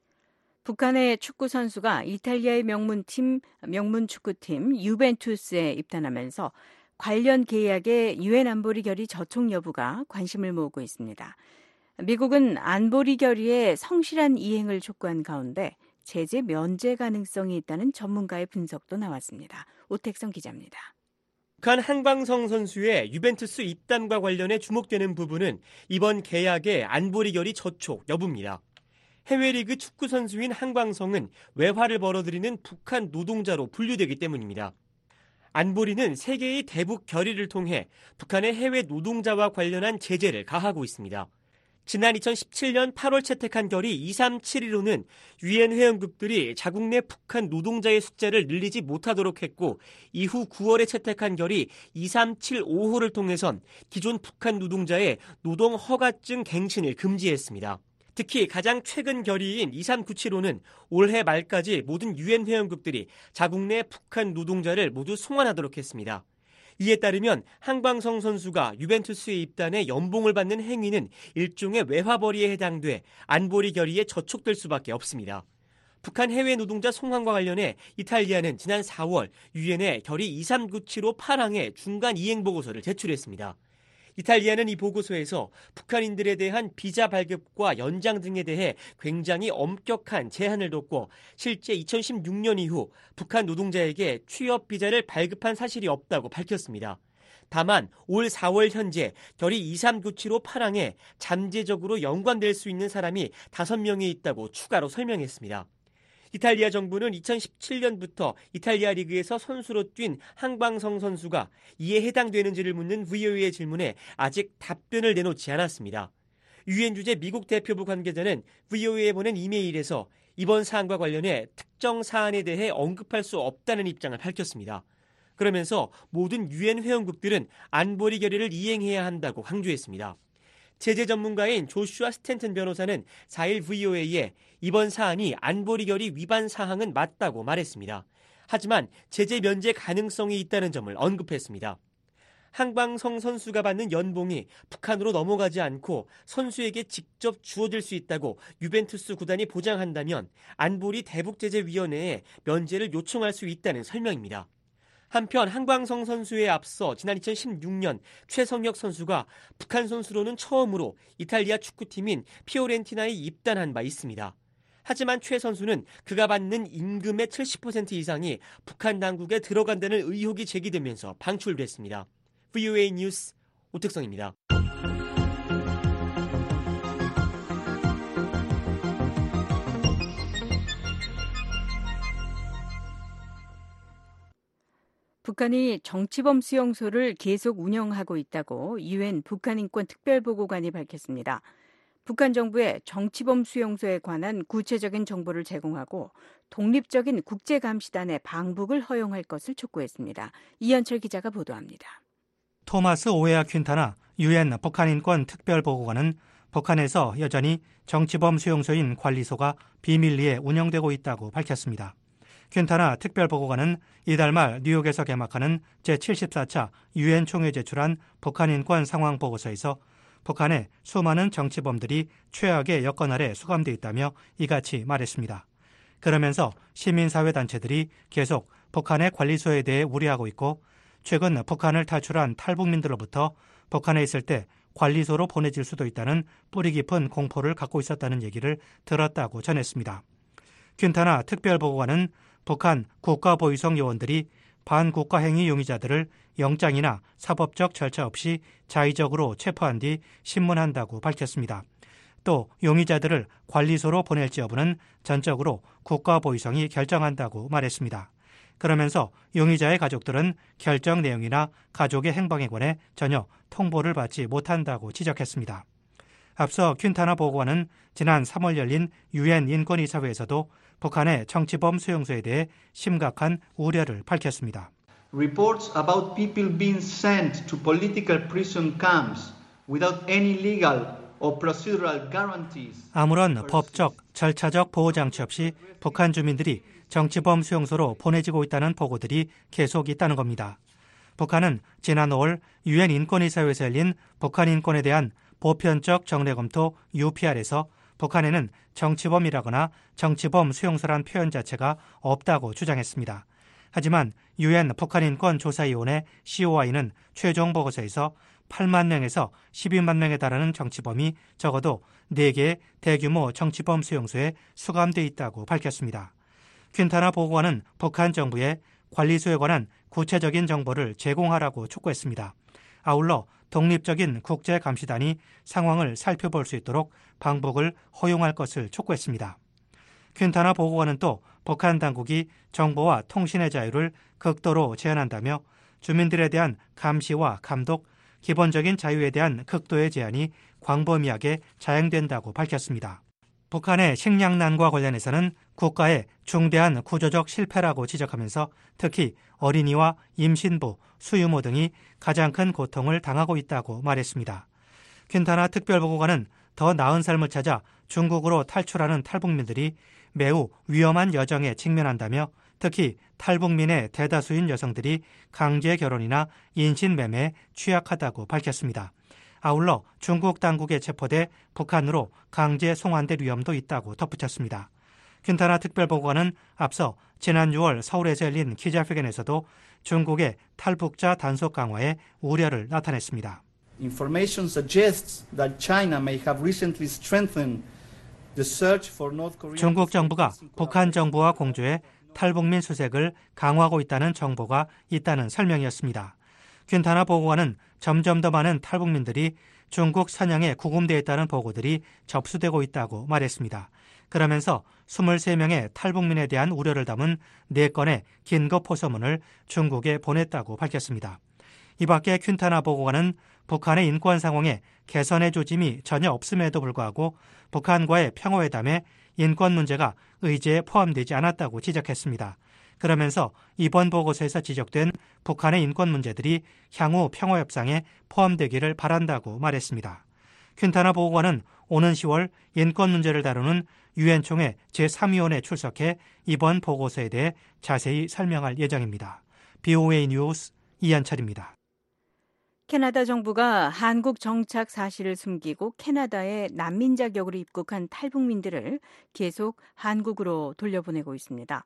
북한의 축구 선수가 이탈리아의 명문팀, 명문 축구팀 유벤투스에 입단하면서 관련 계약의 유엔 안보리 결의 저촉 여부가 관심을 모으고 있습니다. 미국은 안보리 결의의 성실한 이행을 촉구한 가운데 제재 면제 가능성이 있다는 전문가의 분석도 나왔습니다. 오택성 기자입니다. 북한 한광성 선수의 유벤투스 입단과 관련해 주목되는 부분은 이번 계약의 안보리 결의 저촉 여부입니다. 해외리그 축구 선수인 한광성은 외화를 벌어들이는 북한 노동자로 분류되기 때문입니다. 안보리는 세계의 대북 결의를 통해 북한의 해외 노동자와 관련한 제재를 가하고 있습니다. 지난 이천십칠 년 팔월 채택한 결의 이삼칠이로는 유엔 회원국들이 자국 내 북한 노동자의 숫자를 늘리지 못하도록 했고, 이후 구월에 채택한 결의 이삼칠오호를 통해선 기존 북한 노동자의 노동 허가증 갱신을 금지했습니다. 특히 가장 최근 결의인 이삼구칠호는 올해 말까지 모든 유엔 회원국들이 자국 내 북한 노동자를 모두 송환하도록 했습니다. 이에 따르면 한광성 선수가 유벤투스에 입단해 연봉을 받는 행위는 일종의 외화벌이에 해당돼 안보리 결의에 저촉될 수밖에 없습니다. 북한 해외 노동자 송환과 관련해 이탈리아는 지난 사월 유엔에 결의 이삼구칠호 파랑의 중간 이행 보고서를 제출했습니다. 이탈리아는 이 보고서에서 북한인들에 대한 비자 발급과 연장 등에 대해 굉장히 엄격한 제한을 뒀고, 실제 이천십육 년 이후 북한 노동자에게 취업 비자를 발급한 사실이 없다고 밝혔습니다. 다만 올 사월 현재 결의 이삼구칠호 파랑에 잠재적으로 연관될 수 있는 사람이 다섯 명이 있다고 추가로 설명했습니다. 이탈리아 정부는 이천십칠 년부터 이탈리아 리그에서 선수로 뛴 한광성 선수가 이에 해당되는지를 묻는 브이오에이의 질문에 아직 답변을 내놓지 않았습니다. 유엔 주재 미국 대표부 관계자는 브이오에이에 보낸 이메일에서 이번 사안과 관련해 특정 사안에 대해 언급할 수 없다는 입장을 밝혔습니다. 그러면서 모든 유엔 회원국들은 안보리 결의를 이행해야 한다고 강조했습니다. 제재 전문가인 조슈아 스탠튼 변호사는 사일 브이오에이에 이번 사안이 안보리 결의 위반 사항은 맞다고 말했습니다. 하지만 제재 면제 가능성이 있다는 점을 언급했습니다. 한광성 선수가 받는 연봉이 북한으로 넘어가지 않고 선수에게 직접 주어질 수 있다고 유벤투스 구단이 보장한다면 안보리 대북제재위원회에 면제를 요청할 수 있다는 설명입니다. 한편 한광성 선수에 앞서 지난 이천십육 년 최성혁 선수가 북한 선수로는 처음으로 이탈리아 축구팀인 피오렌티나에 입단한 바 있습니다. 하지만 최 선수는 그가 받는 임금의 칠십 퍼센트 이상이 북한 당국에 들어간다는 의혹이 제기되면서 방출됐습니다. 브이오에이 뉴스 오택성입니다. 북한이 정치범 수용소를 계속 운영하고 있다고 유엔 북한인권 특별보고관이 밝혔습니다. 북한 정부의 정치범 수용소에 관한 구체적인 정보를 제공하고 독립적인 국제감시단의 방북을 허용할 것을 촉구했습니다. 이현철 기자가 보도합니다. 토마스 오에아 퀸타나 유엔 북한인권 특별보고관은 북한에서 여전히 정치범 수용소인 관리소가 비밀리에 운영되고 있다고 밝혔습니다. 퀸타나 특별보고관은 이달 말 뉴욕에서 개막하는 제칠십사 차 유엔 총회에 제출한 북한인권 상황보고서에서 북한의 수많은 정치범들이 최악의 여건 아래 수감돼 있다며 이같이 말했습니다. 그러면서 시민사회단체들이 계속 북한의 관리소에 대해 우려하고 있고, 최근 북한을 탈출한 탈북민들로부터 북한에 있을 때 관리소로 보내질 수도 있다는 뿌리 깊은 공포를 갖고 있었다는 얘기를 들었다고 전했습니다. 퀸타나 특별보고관은 북한 국가보위성 요원들이 반국가 행위 용의자들을 영장이나 사법적 절차 없이 자의적으로 체포한 뒤 신문한다고 밝혔습니다. 또 용의자들을 관리소로 보낼지 여부는 전적으로 국가보위성이 결정한다고 말했습니다. 그러면서 용의자의 가족들은 결정 내용이나 가족의 행방에 관해 전혀 통보를 받지 못한다고 지적했습니다. 앞서 퀸타나 보고관은 지난 삼월 열린 유엔 인권이사회에서도 북한의 정치범 수용소에 대해 심각한 우려를 밝혔습니다. Reports about people being sent to political prison camps without any legal or procedural guarantees. 아무런 법적, 절차적 보호 장치 없이 북한 주민들이 정치범 수용소로 보내지고 있다는 보고들이 계속 있다는 겁니다. 북한은 지난 오월 유엔 인권이사회에서 열린 북한 인권에 대한 보편적 정례 검토 유피알에서 북한에는 정치범이라거나 정치범 수용소란 표현 자체가 없다고 주장했습니다. 하지만 유엔 북한인권조사위원회 씨오아이는 최종 보고서에서 팔만 명에서 십이만 명에 달하는 정치범이 적어도 네 개의 대규모 정치범 수용소에 수감돼 있다고 밝혔습니다. 퀸타나 보고관은 북한 정부에 관리소에 관한 구체적인 정보를 제공하라고 촉구했습니다. 아울러 독립적인 국제감시단이 상황을 살펴볼 수 있도록 방북을 허용할 것을 촉구했습니다. 퀸타나 보고관은 또 북한 당국이 정보와 통신의 자유를 극도로 제한한다며 주민들에 대한 감시와 감독, 기본적인 자유에 대한 극도의 제한이 광범위하게 자행된다고 밝혔습니다. 북한의 식량난과 관련해서는 국가의 중대한 구조적 실패라고 지적하면서 특히 어린이와 임신부, 수유모 등이 가장 큰 고통을 당하고 있다고 말했습니다. 퀸타나 특별보고관은 더 나은 삶을 찾아 중국으로 탈출하는 탈북민들이 매우 위험한 여정에 직면한다며 특히 탈북민의 대다수인 여성들이 강제 결혼이나 인신매매에 취약하다고 밝혔습니다. 아울러 중국 당국에 체포돼 북한으로 강제 송환될 위험도 있다고 덧붙였습니다. 퀸타나 특별보고관은 앞서 지난 유월 서울에서 열린 기자회견에서도 중국의 탈북자 단속 강화에 우려를 나타냈습니다. Information suggests that China may have recently strengthened the search for North Korean. 중국 정부가 북한 정부와 공조해 탈북민 수색을 강화하고 있다는 정보가 있다는 설명이었습니다. 퀸타나 보고관은 점점 더 많은 탈북민들이 중국 선양에 구금되어 있다는 보고들이 접수되고 있다고 말했습니다. 그러면서 이십삼 명의 탈북민에 대한 우려를 담은 네 건의 긴급 포서문을 중국에 보냈다고 밝혔습니다. 이 밖에 퀸타나 보고관은 북한의 인권 상황에 개선의 조짐이 전혀 없음에도 불구하고 북한과의 평화회담에 인권 문제가 의제에 포함되지 않았다고 지적했습니다. 그러면서 이번 보고서에서 지적된 북한의 인권 문제들이 향후 평화협상에 포함되기를 바란다고 말했습니다. 퀸타나 보고관은 오는 시월 인권 문제를 다루는 유엔 총회 제삼 위원회에 출석해 이번 보고서에 대해 자세히 설명할 예정입니다. 비오에이 뉴스 이한철입니다. 캐나다 정부가 한국 정착 사실을 숨기고 캐나다에 난민 자격으로 입국한 탈북민들을 계속 한국으로 돌려보내고 있습니다.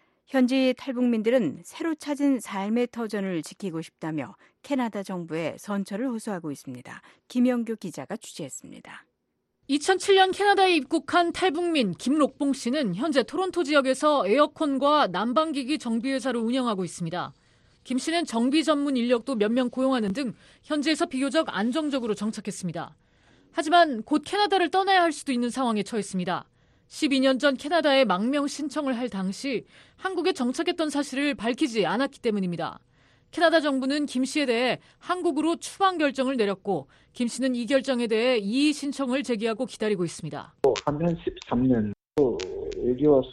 현지 탈북민들은 새로 찾은 삶의 터전을 지키고 싶다며 캐나다 정부에 선처를 호소하고 있습니다. 김영규 기자가 취재했습니다. 이천칠 년 캐나다에 입국한 탈북민 김록봉 씨는 현재 토론토 지역에서 에어컨과 난방기기 정비회사를 운영하고 있습니다. 김 씨는 정비 전문 인력도 몇 명 고용하는 등 현지에서 비교적 안정적으로 정착했습니다. 하지만 곧 캐나다를 떠나야 할 수도 있는 상황에 처했습니다. 십이 년 전 캐나다에 망명 신청을 할 당시 한국에 정착했던 사실을 밝히지 않았기 때문입니다. 캐나다 정부는 김 씨에 대해 한국으로 추방 결정을 내렸고 김 씨는 이 결정에 대해 이의 신청을 제기하고 기다리고 있습니다. 한 십삼 년 여기 와서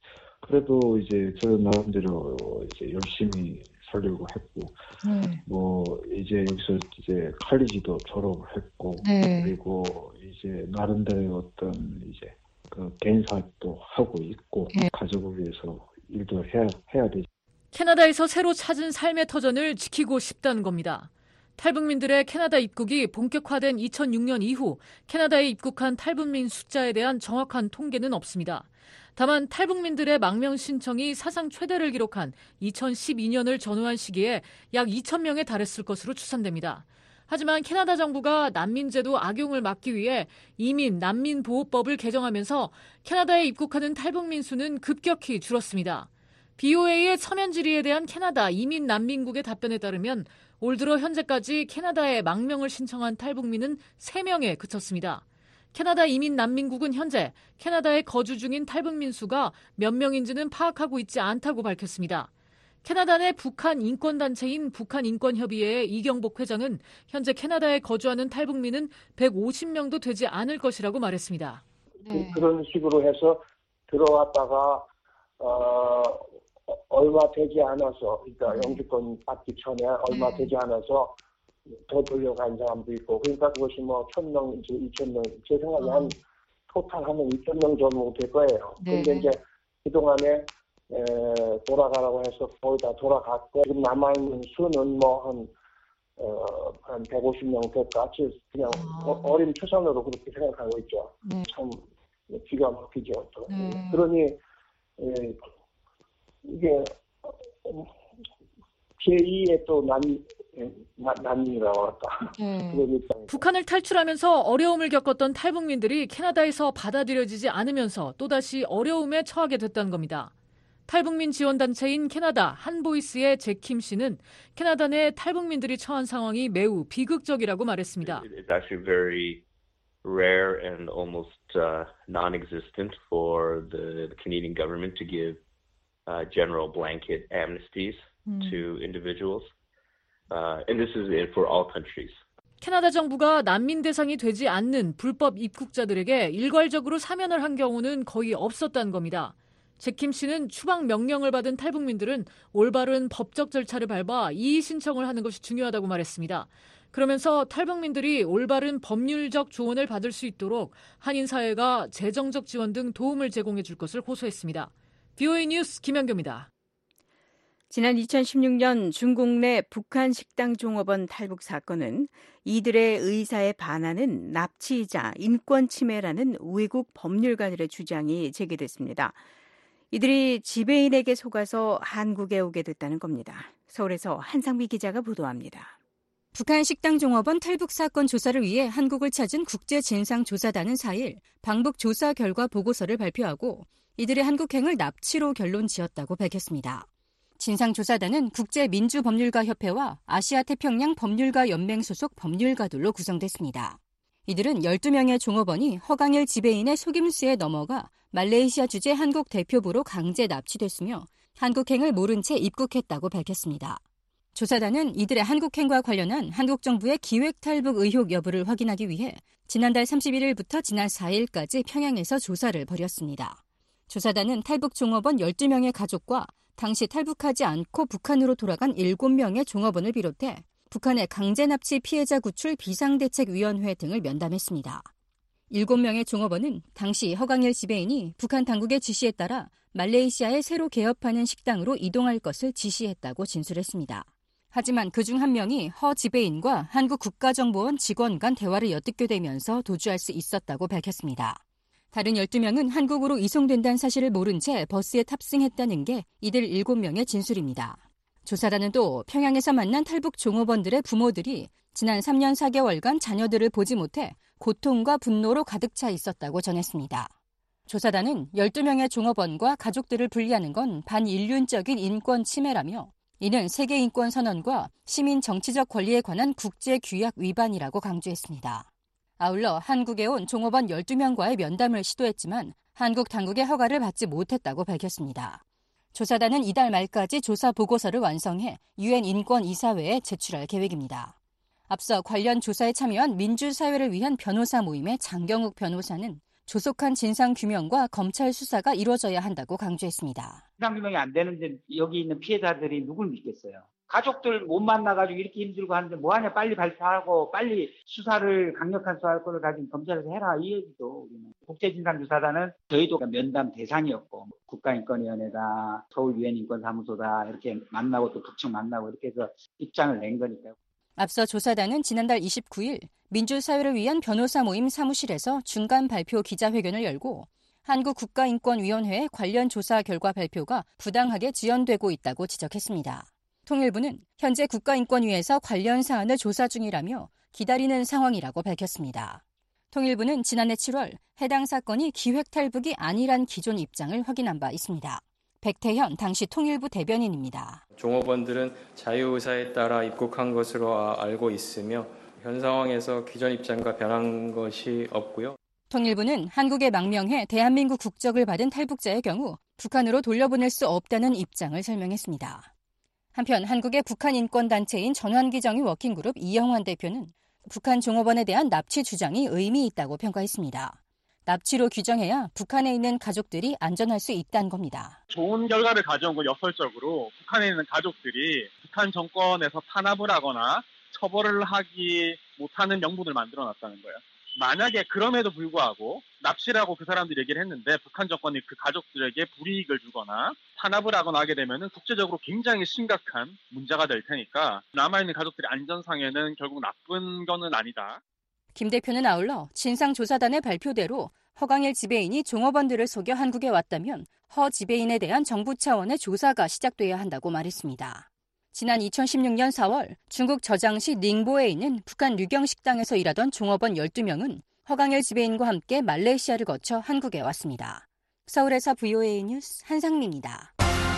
그래도 이제 저 나름대로 이제 열심히 살려고 했고, 네. 뭐 이제 여기서 이제 칼리지도 졸업을 했고, 네. 그리고 이제 나름대로 어떤 이제 그 개인 사업도 하고 있고, 네. 가족을 위해서 일도 해야 해야 되죠. 캐나다에서 새로 찾은 삶의 터전을 지키고 싶다는 겁니다. 탈북민들의 캐나다 입국이 본격화된 이천육 년 이후 캐나다에 입국한 탈북민 숫자에 대한 정확한 통계는 없습니다. 다만 탈북민들의 망명 신청이 사상 최대를 기록한 이천십이 년을 전후한 시기에 약 이천 명에 달했을 것으로 추산됩니다. 하지만 캐나다 정부가 난민제도 악용을 막기 위해 이민 난민 보호법을 개정하면서 캐나다에 입국하는 탈북민 수는 급격히 줄었습니다. 비오에이의 서면 질의에 대한 캐나다 이민 난민국의 답변에 따르면 올 들어 현재까지 캐나다에 망명을 신청한 탈북민은 세 명에 그쳤습니다. 캐나다 이민 난민국은 현재 캐나다에 거주 중인 탈북민 수가 몇 명인지는 파악하고 있지 않다고 밝혔습니다. 캐나다 내 북한 인권단체인 북한인권협의회의 이경복 회장은 현재 캐나다에 거주하는 탈북민은 백오십 명도 되지 않을 것이라고 말했습니다. 네. 그런 식으로 해서 들어왔다가 어, 얼마 되지 않아서, 그러니까 네. 영주권 받기 전에 얼마 네. 되지 않아서 더 돌려간 사람도 있고, 그러니까 그것이 뭐 천 명, 이제 이천 명, 제 생각에 어. 한 토탈 하면 이천 명 정도 될 거예요. 네. 근데 이제 그동안에 에, 돌아가라고 해서 거의 다 돌아갔고, 지금 남아있는 수는 뭐 한, 어, 한 백오십 명 될까? 그냥 아. 어린 추산으로 그렇게 생각하고 있죠. 네. 참 기가 막히죠. 또. 네. 그러니 에, 이게 제이의 또 난, 난이라고 할까. 네. 북한을 탈출하면서 어려움을 겪었던 탈북민들이 캐나다에서 받아들여지지 않으면서 또다시 어려움에 처하게 됐다는 겁니다. 탈북민 지원단체인 캐나다 한보이스의 제킴 씨는 캐나다 내 탈북민들이 처한 상황이 매우 비극적이라고 말했습니다. It's actually very rare and almost uh, non-existent for the, the Canadian government to give uh, general blanket amnesties mm. to individuals. Uh, and this is for all countries. 캐나다 정부가 난민 대상이 되지 않는 불법 입국자들에게 일괄적으로 사면을 한 경우는 거의 없었다는 겁니다. 잭킴 씨는 추방 명령을 받은 탈북민들은 올바른 법적 절차를 밟아 이의 신청을 하는 것이 중요하다고 말했습니다. 그러면서 탈북민들이 올바른 법률적 조언을 받을 수 있도록 한인 사회가 재정적 지원 등 도움을 제공해 줄 것을 호소했습니다. 비오에이 뉴스 김현규입니다. 지난 이천십육 년 중국 내 북한 식당 종업원 탈북 사건은 이들의 의사에 반하는 납치이자 인권 침해라는 외국 법률가들의 주장이 제기됐습니다. 이들이 지배인에게 속아서 한국에 오게 됐다는 겁니다. 서울에서 한상미 기자가 보도합니다. 북한 식당 종업원 탈북 사건 조사를 위해 한국을 찾은 국제진상조사단은 사 일 방북 조사 결과 보고서를 발표하고 이들의 한국행을 납치로 결론 지었다고 밝혔습니다. 진상조사단은 국제민주법률가협회와 아시아태평양 법률가연맹 소속 법률가들로 구성됐습니다. 이들은 열두 명의 종업원이 허강일 지배인의 속임수에 넘어가 말레이시아 주재 한국 대표부로 강제 납치됐으며 한국행을 모른 채 입국했다고 밝혔습니다. 조사단은 이들의 한국행과 관련한 한국 정부의 기획 탈북 의혹 여부를 확인하기 위해 지난달 삼십일 일부터 지난 사 일까지 평양에서 조사를 벌였습니다. 조사단은 탈북 종업원 열두 명의 가족과 당시 탈북하지 않고 북한으로 돌아간 일곱 명의 종업원을 비롯해 북한의 강제납치 피해자 구출 비상대책위원회 등을 면담했습니다. 일곱 명의 종업원은 당시 허강일 지배인이 북한 당국의 지시에 따라 말레이시아에 새로 개업하는 식당으로 이동할 것을 지시했다고 진술했습니다. 하지만 그중 한 명이 허 지배인과 한국 국가정보원 직원 간 대화를 엿듣게 도주할 수 있었다고 밝혔습니다. 다른 열두 명은 한국으로 이송된다는 사실을 모른 채 버스에 탑승했다는 게 이들 일곱 명의 진술입니다. 조사단은 또 평양에서 만난 탈북 종업원들의 부모들이 지난 삼 년 사 개월간 자녀들을 보지 못해 고통과 분노로 가득 차 있었다고 전했습니다. 조사단은 열두 명의 종업원과 가족들을 분리하는 건 반인륜적인 인권 침해라며 이는 세계인권선언과 시민 정치적 권리에 관한 국제규약 위반이라고 강조했습니다. 아울러 한국에 온 종업원 열두 명과의 면담을 시도했지만 한국 당국의 허가를 받지 못했다고 밝혔습니다. 조사단은 이달 말까지 조사 보고서를 완성해 유엔 인권이사회에 제출할 계획입니다. 앞서 관련 조사에 참여한 민주사회를 위한 변호사 모임의 장경욱 변호사는 조속한 진상규명과 검찰 수사가 이루어져야 한다고 강조했습니다. 진상규명이 안 되는데 여기 있는 피해자들이 누굴 믿겠어요. 가족들 못 만나가지고 이렇게 힘들고 하는데 뭐하냐, 빨리 발표하고 빨리 수사를 강력한 수사할 거를 가지고 검찰에서 해라, 이 얘기도. 우리는 국제진상조사단은 저희도 면담 대상이었고 국가인권위원회다, 서울 유엔인권사무소다 이렇게 만나고 또 북측 만나고 이렇게 해서 입장을 낸 거니까요. 앞서 조사단은 지난달 이십구 일 민주사회를 위한 변호사 모임 사무실에서 중간 발표 기자회견을 열고 한국국가인권위원회의 관련 조사 결과 발표가 부당하게 지연되고 있다고 지적했습니다. 통일부는 현재 국가인권위에서 관련 사안을 조사 중이라며 기다리는 상황이라고 밝혔습니다. 통일부는 지난해 칠월 해당 사건이 기획탈북이 아니란 기존 입장을 확인한 바 있습니다. 백태현 당시 통일부 대변인입니다. 종업원들은 자유의사에 따라 입국한 것으로 알고 있으며 현 상황에서 기존 입장과 변한 것이 없고요. 통일부는 한국에 망명해 대한민국 국적을 받은 탈북자의 경우 북한으로 돌려보낼 수 없다는 입장을 설명했습니다. 한편 한국의 북한 인권단체인 전환기정의 워킹그룹 이영환 대표는 북한 종업원에 대한 납치 주장이 의미 있다고 평가했습니다. 납치로 규정해야 북한에 있는 가족들이 안전할 수 있다는 겁니다. 좋은 결과를 가져온 건 역설적으로 북한에 있는 가족들이 북한 정권에서 탄압을 하거나 처벌을 하기 못하는 명분을 만들어놨다는 거예요. 만약에 그럼에도 불구하고 납치라고 그 사람들이 얘기를 했는데 북한 정권이 그 가족들에게 불이익을 주거나 탄압을 하거나 하게 되면 국제적으로 굉장히 심각한 문제가 될 테니까 남아있는 가족들의 안전상에는 결국 나쁜 거는 아니다. 김 대표는 아울러 진상조사단의 발표대로 허강일 지배인이 종업원들을 속여 한국에 왔다면 허 지배인에 대한 정부 차원의 조사가 시작돼야 한다고 말했습니다. 지난 이천십육 년 사월 중국 저장시 닝보에 있는 북한 류경식당에서 일하던 종업원 열두 명은 허강일 지배인과 함께 말레이시아를 거쳐 한국에 왔습니다. 서울에서 브이오에이 뉴스 한상미입니다.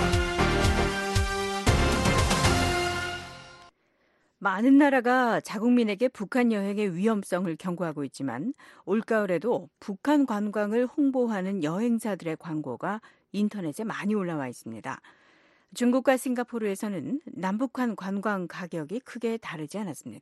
많은 나라가 자국민에게 북한 여행의 위험성을 경고하고 있지만 올가을에도 북한 관광을 홍보하는 여행사들의 광고가 인터넷에 많이 올라와 있습니다. 중국과 싱가포르에서는 남북한 관광 가격이 크게 다르지 않았습니다.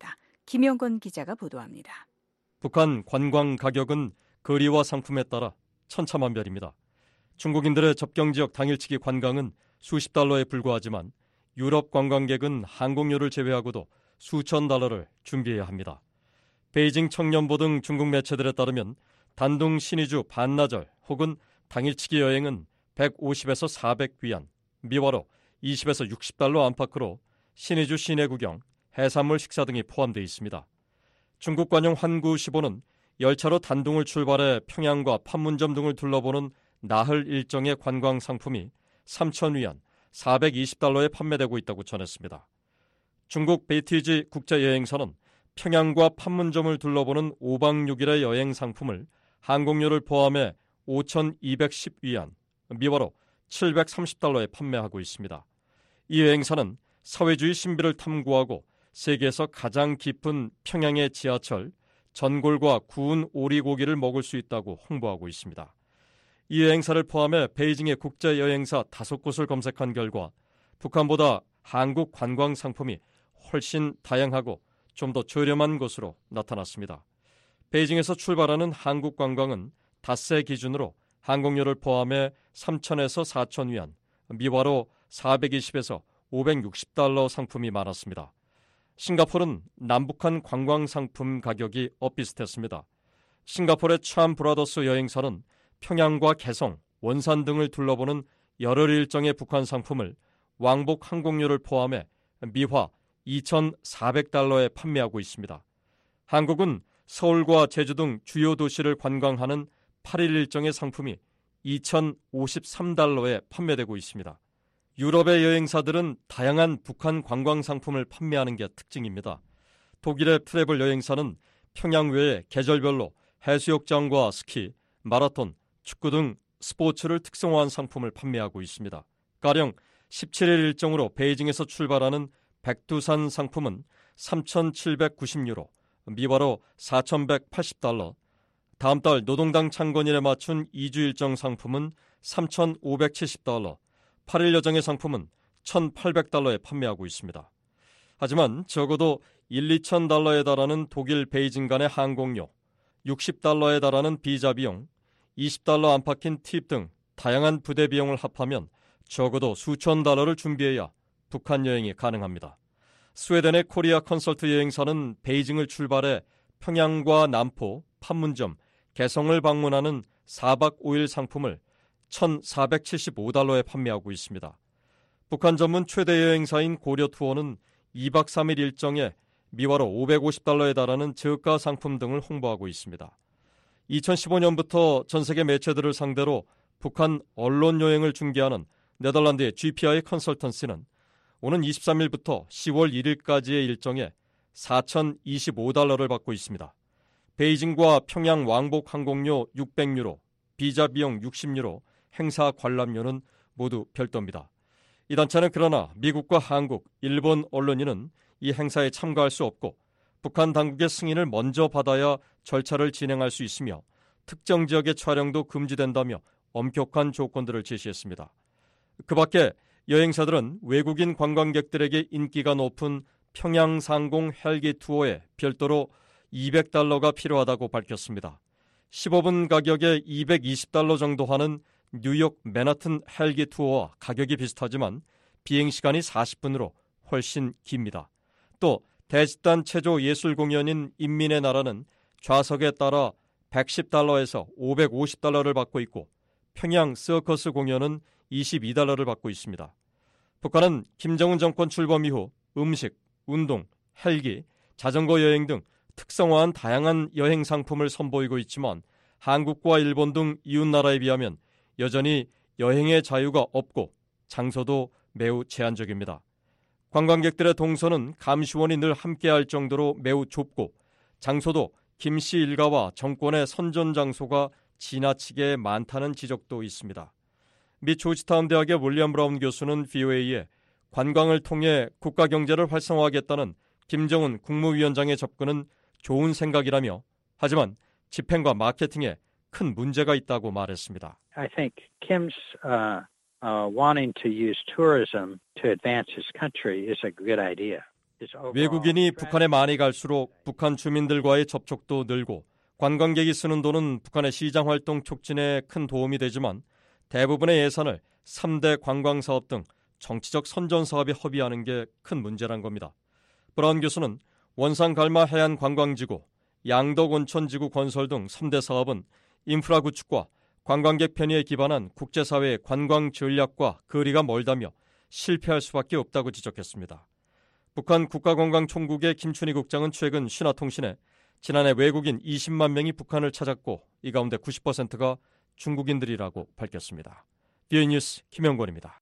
김영건 기자가 보도합니다. 북한 관광 가격은 거리와 상품에 따라 천차만별입니다. 중국인들의 접경지역 당일치기 관광은 수십 달러에 불과하지만 유럽 관광객은 항공료를 제외하고도 수천 달러를 준비해야 합니다. 베이징 청년보 등 중국 매체들에 따르면 단둥 신의주 반나절 혹은 당일치기 여행은 백오십에서 사백 위안, 미화로 이십에서 육십 달러 안팎으로 신의주 시내 구경, 해산물 식사 등이 포함되어 있습니다. 중국 관용 환구시보는 열차로 단둥을 출발해 평양과 판문점 등을 둘러보는 나흘 일정의 관광 상품이 삼천 위안, 사백이십 달러에 판매되고 있다고 전했습니다. 중국 베이티지 국제여행사는 평양과 판문점을 둘러보는 오 박 육 일의 여행 상품을 항공료를 포함해 오천이백십 위안, 미화로 칠백삼십 달러에 판매하고 있습니다. 이 여행사는 사회주의 신비를 탐구하고 세계에서 가장 깊은 평양의 지하철, 전골과 구운 오리고기를 먹을 수 있다고 홍보하고 있습니다. 이 여행사를 포함해 베이징의 국제여행사 다섯 곳을 검색한 결과 북한보다 한국 관광 상품이 훨씬 다양하고 좀 더 저렴한 것으로 나타났습니다. 베이징에서 출발하는 한국 관광은 닷새 기준으로 항공료를 포함해 삼천에서 사천 위안, 미화로 사백이십에서 오백육십 달러 상품이 많았습니다. 싱가포르는 남북한 관광 상품 가격이 엇비슷했습니다. 싱가포르의 참 브라더스 여행사는 평양과 개성, 원산 등을 둘러보는 열흘 일정의 북한 상품을 왕복 항공료를 포함해 미화 이천사백 달러에 판매하고 있습니다. 한국은 서울과 제주 등 주요 도시를 관광하는 팔 일 일정의 상품이 이천오십삼 달러에 판매되고 있습니다. 유럽의 여행사들은 다양한 북한 관광 상품을 판매하는 게 특징입니다. 독일의 트래블 여행사는 평양 외에 계절별로 해수욕장과 스키, 마라톤, 축구 등 스포츠를 특성화한 상품을 판매하고 있습니다. 가령 십칠 일 일정으로 베이징에서 출발하는 백두산 상품은 삼천칠백구십 유로, 미화로 사천백팔십 달러, 다음 달 노동당 창건일에 맞춘 이 주 일정 상품은 삼천오백칠십 달러, 팔 일 여정의 상품은 천팔백 달러에 판매하고 있습니다. 하지만 적어도 일, 이천 달러에 달하는 독일 베이징 간의 항공료, 육십 달러에 달하는 비자 비용, 이십 달러 안팎인 팁 등 다양한 부대 비용을 합하면 적어도 수천 달러를 준비해야 북한 여행이 가능합니다. 스웨덴의 코리아 컨설트 여행사는 베이징을 출발해 평양과 남포, 판문점, 개성을 방문하는 사 박 오 일 상품을 천사백칠십오 달러에 판매하고 있습니다. 북한 전문 최대 여행사인 고려투어는 이 박 삼 일 일정에 미화로 오백오십 달러에 달하는 저가 상품 등을 홍보하고 있습니다. 이천십오 년부터 전 세계 매체들을 상대로 북한 언론 여행을 중개하는 네덜란드의 지피아이 컨설턴시는 오는 이십삼 일부터 시월 일 일까지의 일정에 사천이십오 달러를 받고 있습니다. 베이징과 평양 왕복 항공료 육백 유로, 비자 비용 육십 유로, 행사 관람료는 모두 별도입니다. 이 단체는 그러나 미국과 한국, 일본 언론인은 이 행사에 참가할 수 없고 북한 당국의 승인을 먼저 받아야 절차를 진행할 수 있으며 특정 지역의 촬영도 금지된다며 엄격한 조건들을 제시했습니다. 그 밖에 여행사들은 외국인 관광객들에게 인기가 높은 평양 상공 헬기 투어에 별도로 이백 달러가 필요하다고 밝혔습니다. 십오 분 가격에 이백이십 달러 정도 하는 뉴욕 맨하튼 헬기 투어와 가격이 비슷하지만 비행시간이 사십 분으로 훨씬 깁니다. 또 대집단 체조 예술 공연인 인민의 나라는 좌석에 따라 백십 달러에서 오백오십 달러를 받고 있고 평양 서커스 공연은 이십이 달러를 받고 있습니다. 북한은 김정은 정권 출범 이후 음식, 운동, 헬기, 자전거 여행 등 특성화한 다양한 여행 상품을 선보이고 있지만 한국과 일본 등 이웃나라에 비하면 여전히 여행의 자유가 없고 장소도 매우 제한적입니다. 관광객들의 동선은 감시원이 늘 함께할 정도로 매우 좁고 장소도 김씨 일가와 정권의 선전 장소가 지나치게 많다는 지적도 있습니다. 미 조지타운 대학의 윌리엄 브라운 교수는 브이오에이에 관광을 통해 국가 경제를 활성화하겠다는 김정은 국무위원장의 접근은 좋은 생각이라며 하지만 집행과 마케팅에 큰 문제가 있다고 말했습니다. I think Kim's uh, uh, wanting to use tourism to advance his country is a good idea. 외국인이 북한에 많이 갈수록 북한 주민들과의 접촉도 늘고 관광객이 쓰는 돈은 북한의 시장 활동 촉진에 큰 도움이 되지만 대부분의 예산을 삼 대 관광사업 등 정치적 선전사업에 허비하는 게 큰 문제란 겁니다. 브라운 교수는 원산 갈마 해안 관광지구, 양덕 온천지구 건설 등 삼 대 사업은 인프라 구축과 관광객 편의에 기반한 국제사회의 관광 전략과 거리가 멀다며 실패할 수밖에 없다고 지적했습니다. 북한 국가관광총국의 김춘희 국장은 최근 신화통신에 지난해 외국인 이십만 명이 북한을 찾았고 이 가운데 구십 퍼센트가 중국인들이라고 밝혔습니다. 비오아이 뉴스 김영권입니다.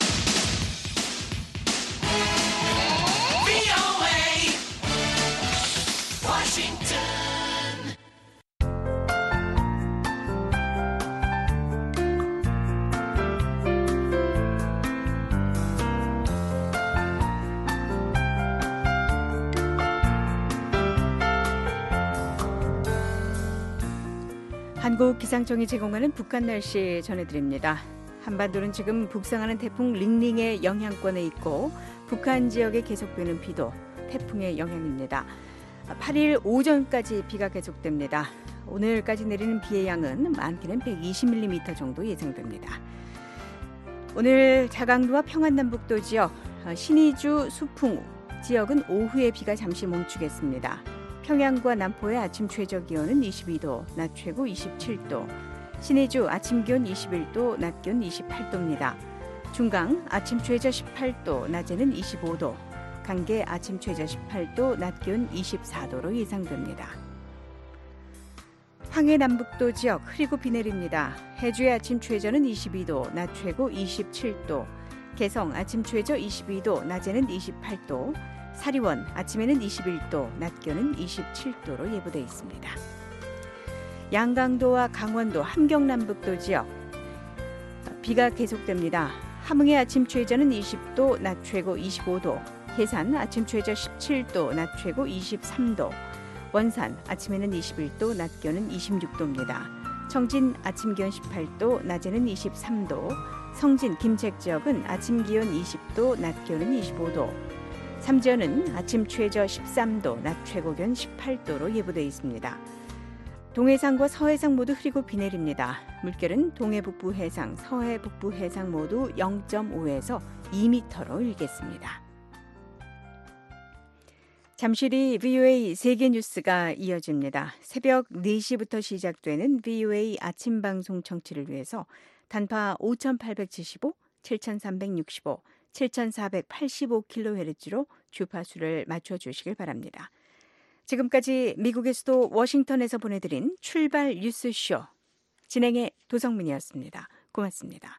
한국기상청이 제공하는 북한 날씨 전해드립니다. 한반도는 지금 북상하는 태풍 링링의 영향권에 있고 북한 지역에 계속되는 비도 태풍의 영향입니다. 팔 일 오전까지 비가 계속됩니다. 오늘까지 내리는 비의 양은 많게는 백이십 밀리미터 정도 예상됩니다. 오늘 자강도와 평안남북도 지역, 신의주, 수풍 지역은 오후에 비가 잠시 멈추겠습니다. 평양과 남포의 아침 최저 기온은 이십이 도, 낮 최고 이십칠 도. 신의주 아침 기온 이십일 도, 낮 기온 이십팔 도입니다. 중강 아침 최저 십팔 도, 낮에는 이십오 도. 강계 아침 최저 십팔 도, 낮 기온 이십사 도로 예상됩니다. 황해 남북도 지역 흐리고 비 내립니다. 해주의 아침 최저는 이십이 도, 낮 최고 이십칠 도. 개성 아침 최저 이십이 도, 낮에는 이십팔 도. 사리원 아침에는 이십일 도, 낮 기온은 이십칠 도로 예보돼 있습니다. 양강도와 강원도 함경남북도 지역 비가 계속됩니다. 함흥의 아침 최저는 이십 도, 낮 최고 이십오 도. 해산 아침 최저 십칠 도, 낮 최고 이십삼 도. 원산 아침에는 이십일 도, 낮 기온은 이십육 도입니다. 청진 아침 기온 십팔 도, 낮에는 이십삼 도. 성진, 김책 지역은 아침 기온 이십 도, 낮 기온은 이십오 도. 삼지연은 아침 최저 십삼 도, 낮 최고 기온 십팔 도로 예보돼 있습니다. 동해상과 서해상 모두 흐리고 비 내립니다. 물결은 동해 북부 해상, 서해 북부 해상 모두 영 점 오에서 이 미터로 일겠습니다. 잠시 뒤 비오에이 세계 뉴스가 이어집니다. 새벽 네 시부터 시작되는 비오에이 아침 방송 청취를 위해서 단파 오천팔백칠십오, 칠천삼백육십오, 칠천사백팔십오 킬로헤르츠로 주파수를 맞춰주시길 바랍니다. 지금까지 미국의 수도 워싱턴에서 보내드린 출발 뉴스쇼 진행의 도성민이었습니다. 고맙습니다.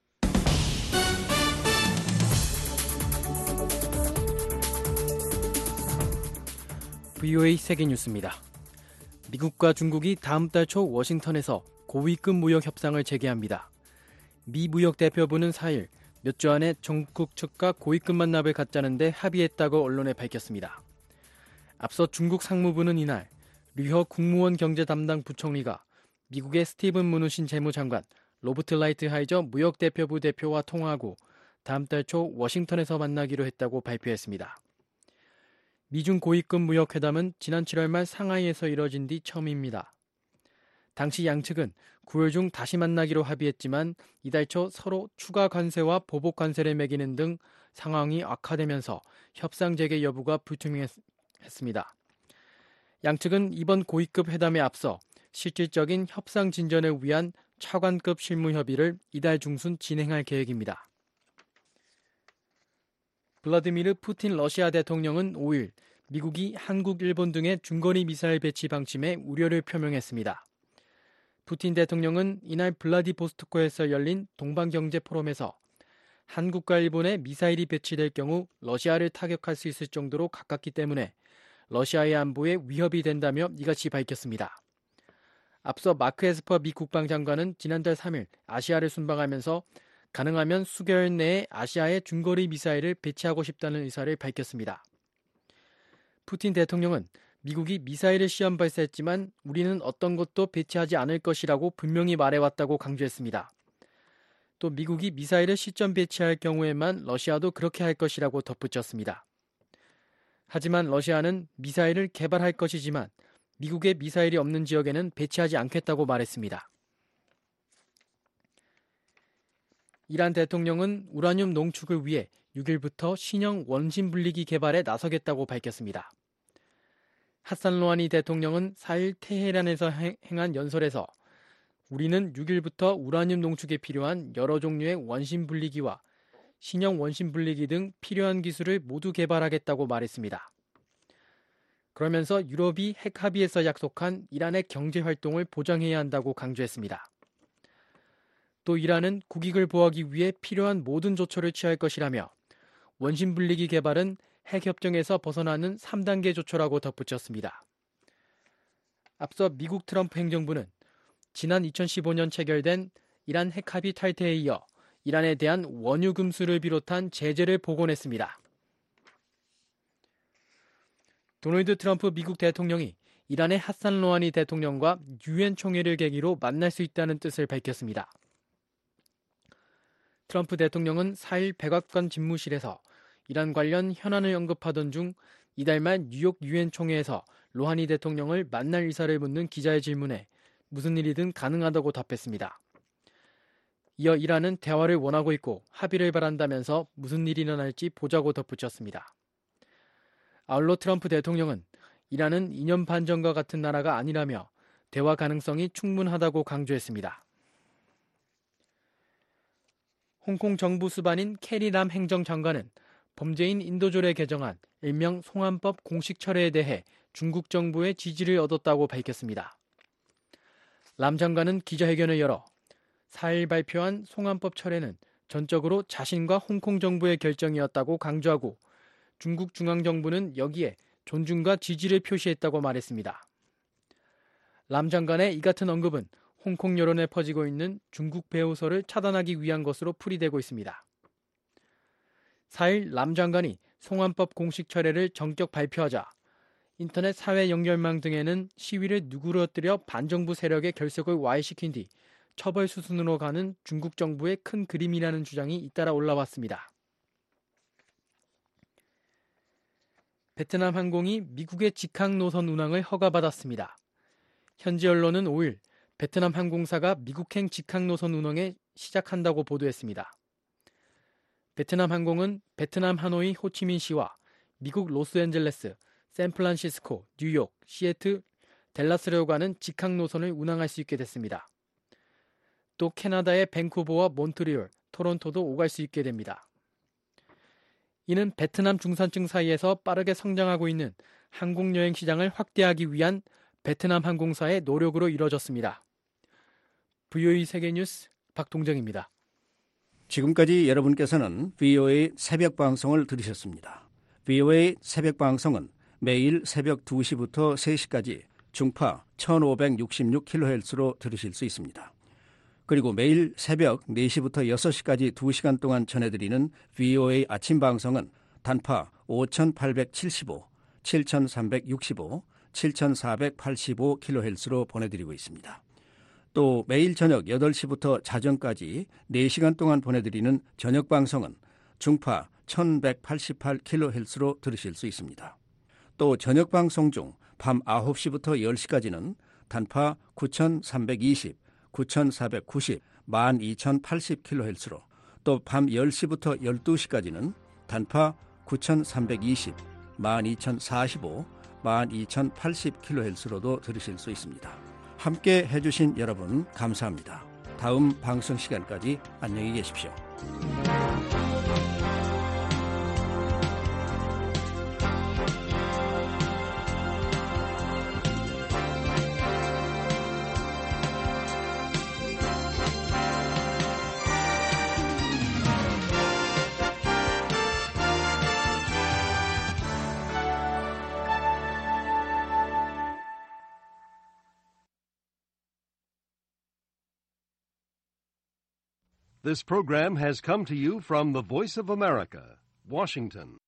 비오에이 세계 뉴스입니다. 미국과 중국이 다음 달 초 워싱턴에서 고위급 무역 협상을 재개합니다. 미 무역 대표부는 사 일 몇 주 안에 중국 측과 고위급 만남을 갖자는데 합의했다고 언론에 밝혔습니다. 앞서 중국 상무부는 이날 류허 국무원 경제 담당 부총리가 미국의 스티븐 무누신 재무장관, 로버트 라이트하이저 무역 대표부 대표와 통화하고 다음 달 초 워싱턴에서 만나기로 했다고 발표했습니다. 미중 고위급 무역 회담은 지난 칠월 말 상하이에서 이뤄진 뒤 처음입니다. 당시 양측은 구월 중 다시 만나기로 합의했지만 이달 초 서로 추가 관세와 보복 관세를 매기는 등 상황이 악화되면서 협상 재개 여부가 불투명했습니다. 양측은 이번 고위급 회담에 앞서 실질적인 협상 진전을 위한 차관급 실무 협의를 이달 중순 진행할 계획입니다. 블라디미르 푸틴 러시아 대통령은 오 일 미국이 한국, 일본 등의 중거리 미사일 배치 방침에 우려를 표명했습니다. 푸틴 대통령은 이날 블라디보스토크에서 열린 동방경제 포럼에서 한국과 일본에 미사일이 배치될 경우 러시아를 타격할 수 있을 정도로 가깝기 때문에 러시아의 안보에 위협이 된다며 이같이 밝혔습니다. 앞서 마크 에스퍼 미 국방장관은 지난달 삼 일 아시아를 순방하면서 가능하면 수개월 내에 아시아에 중거리 미사일을 배치하고 싶다는 의사를 밝혔습니다. 푸틴 대통령은 미국이 미사일을 시험 발사했지만 우리는 어떤 것도 배치하지 않을 것이라고 분명히 말해왔다고 강조했습니다. 또 미국이 미사일을 시점 배치할 경우에만 러시아도 그렇게 할 것이라고 덧붙였습니다. 하지만 러시아는 미사일을 개발할 것이지만 미국의 미사일이 없는 지역에는 배치하지 않겠다고 말했습니다. 이란 대통령은 우라늄 농축을 위해 육 일부터 신형 원심 분리기 개발에 나서겠다고 밝혔습니다. 하산 로하니 대통령은 사 일 테헤란에서 행한 연설에서 우리는 육 일부터 우라늄 농축에 필요한 여러 종류의 원심 분리기와 신형 원심 분리기 등 필요한 기술을 모두 개발하겠다고 말했습니다. 그러면서 유럽이 핵 합의에서 약속한 이란의 경제 활동을 보장해야 한다고 강조했습니다. 또 이란은 국익을 보호하기 위해 필요한 모든 조처를 취할 것이라며 원심 분리기 개발은 핵 협정에서 벗어나는 삼 단계 조처라고 덧붙였습니다. 앞서 미국 트럼프 행정부는 지난 이천십오 년 체결된 이란 핵 합의 탈퇴에 이어 이란에 대한 원유 금수를 비롯한 제재를 복원했습니다. 도널드 트럼프 미국 대통령이 이란의 하산 로하니 대통령과 유엔 총회를 계기로 만날 수 있다는 뜻을 밝혔습니다. 트럼프 대통령은 사 일 백악관 집무실에서 이란 관련 현안을 언급하던 중 이달 말 뉴욕 유엔 총회에서 로하니 대통령을 만날 의사를 묻는 기자의 질문에 무슨 일이든 가능하다고 답했습니다. 이어 이란은 대화를 원하고 있고 합의를 바란다면서 무슨 일이 일어날지 보자고 덧붙였습니다. 아울러 트럼프 대통령은 이란은 이 년 반 전과 같은 나라가 아니라며 대화 가능성이 충분하다고 강조했습니다. 홍콩 정부 수반인 캐리 람 행정장관은 범죄인 인도졸에 개정한 일명 송환법 공식 철회에 대해 중국 정부의 지지를 얻었다고 밝혔습니다. 람 장관은 기자회견을 열어 사 일 발표한 송환법 철회는 전적으로 자신과 홍콩 정부의 결정이었다고 강조하고 중국 중앙정부는 여기에 존중과 지지를 표시했다고 말했습니다. 람 장관의 이 같은 언급은 홍콩 여론에 퍼지고 있는 중국 배후설을 차단하기 위한 것으로 풀이되고 있습니다. 사 일 람 장관이 송환법 공식 철회를 정격 발표하자 인터넷 사회 연결망 등에는 시위를 누그러뜨려 반정부 세력의 결속을 와해시킨 뒤 처벌 수순으로 가는 중국 정부의 큰 그림이라는 주장이 잇따라 올라왔습니다. 베트남 항공이 미국의 직항 노선 운항을 허가받았습니다. 현지 언론은 오 일 베트남 항공사가 미국행 직항 노선 운항에 시작한다고 보도했습니다. 베트남 항공은 베트남 하노이 호치민시와 미국 로스앤젤레스, 샌프란시스코, 뉴욕, 시애틀, 댈러스로 가는 직항 노선을 운항할 수 있게 됐습니다. 또 캐나다의 밴쿠버와 몬트리올, 토론토도 오갈 수 있게 됩니다. 이는 베트남 중산층 사이에서 빠르게 성장하고 있는 항공여행 시장을 확대하기 위한 베트남 항공사의 노력으로 이뤄졌습니다. 브이오에이 세계뉴스 박동정입니다. 지금까지 여러분께서는 브이오에이 새벽 방송을 들으셨습니다. 브이오에이 새벽 방송은 매일 새벽 두 시부터 세 시까지 중파 천오백육십육 킬로헤르츠로 들으실 수 있습니다. 그리고 매일 새벽 네 시부터 여섯 시까지 두 시간 동안 전해드리는 브이오에이 아침 방송은 단파 오천팔백칠십오, 칠천삼백육십오, 칠천사백팔십오 킬로헤르츠로 보내드리고 있습니다. 또 매일 저녁 여덟 시부터 자정까지 네 시간 동안 보내드리는 저녁 방송은 중파 천백팔십팔 킬로헤르츠로 들으실 수 있습니다. 또 저녁 방송 중 밤 아홉 시부터 열 시까지는 단파 구천삼백이십, 구천사백구십, 만 이천팔십 킬로헤르츠로 또 밤 열 시부터 열두 시까지는 단파 구천삼백이십, 만 이천사십오, 만 이천팔십 킬로헤르츠로도 들으실 수 있습니다. 함께 해주신 여러분 감사합니다. 다음 방송 시간까지 안녕히 계십시오. This program has come to you from the Voice of America, Washington.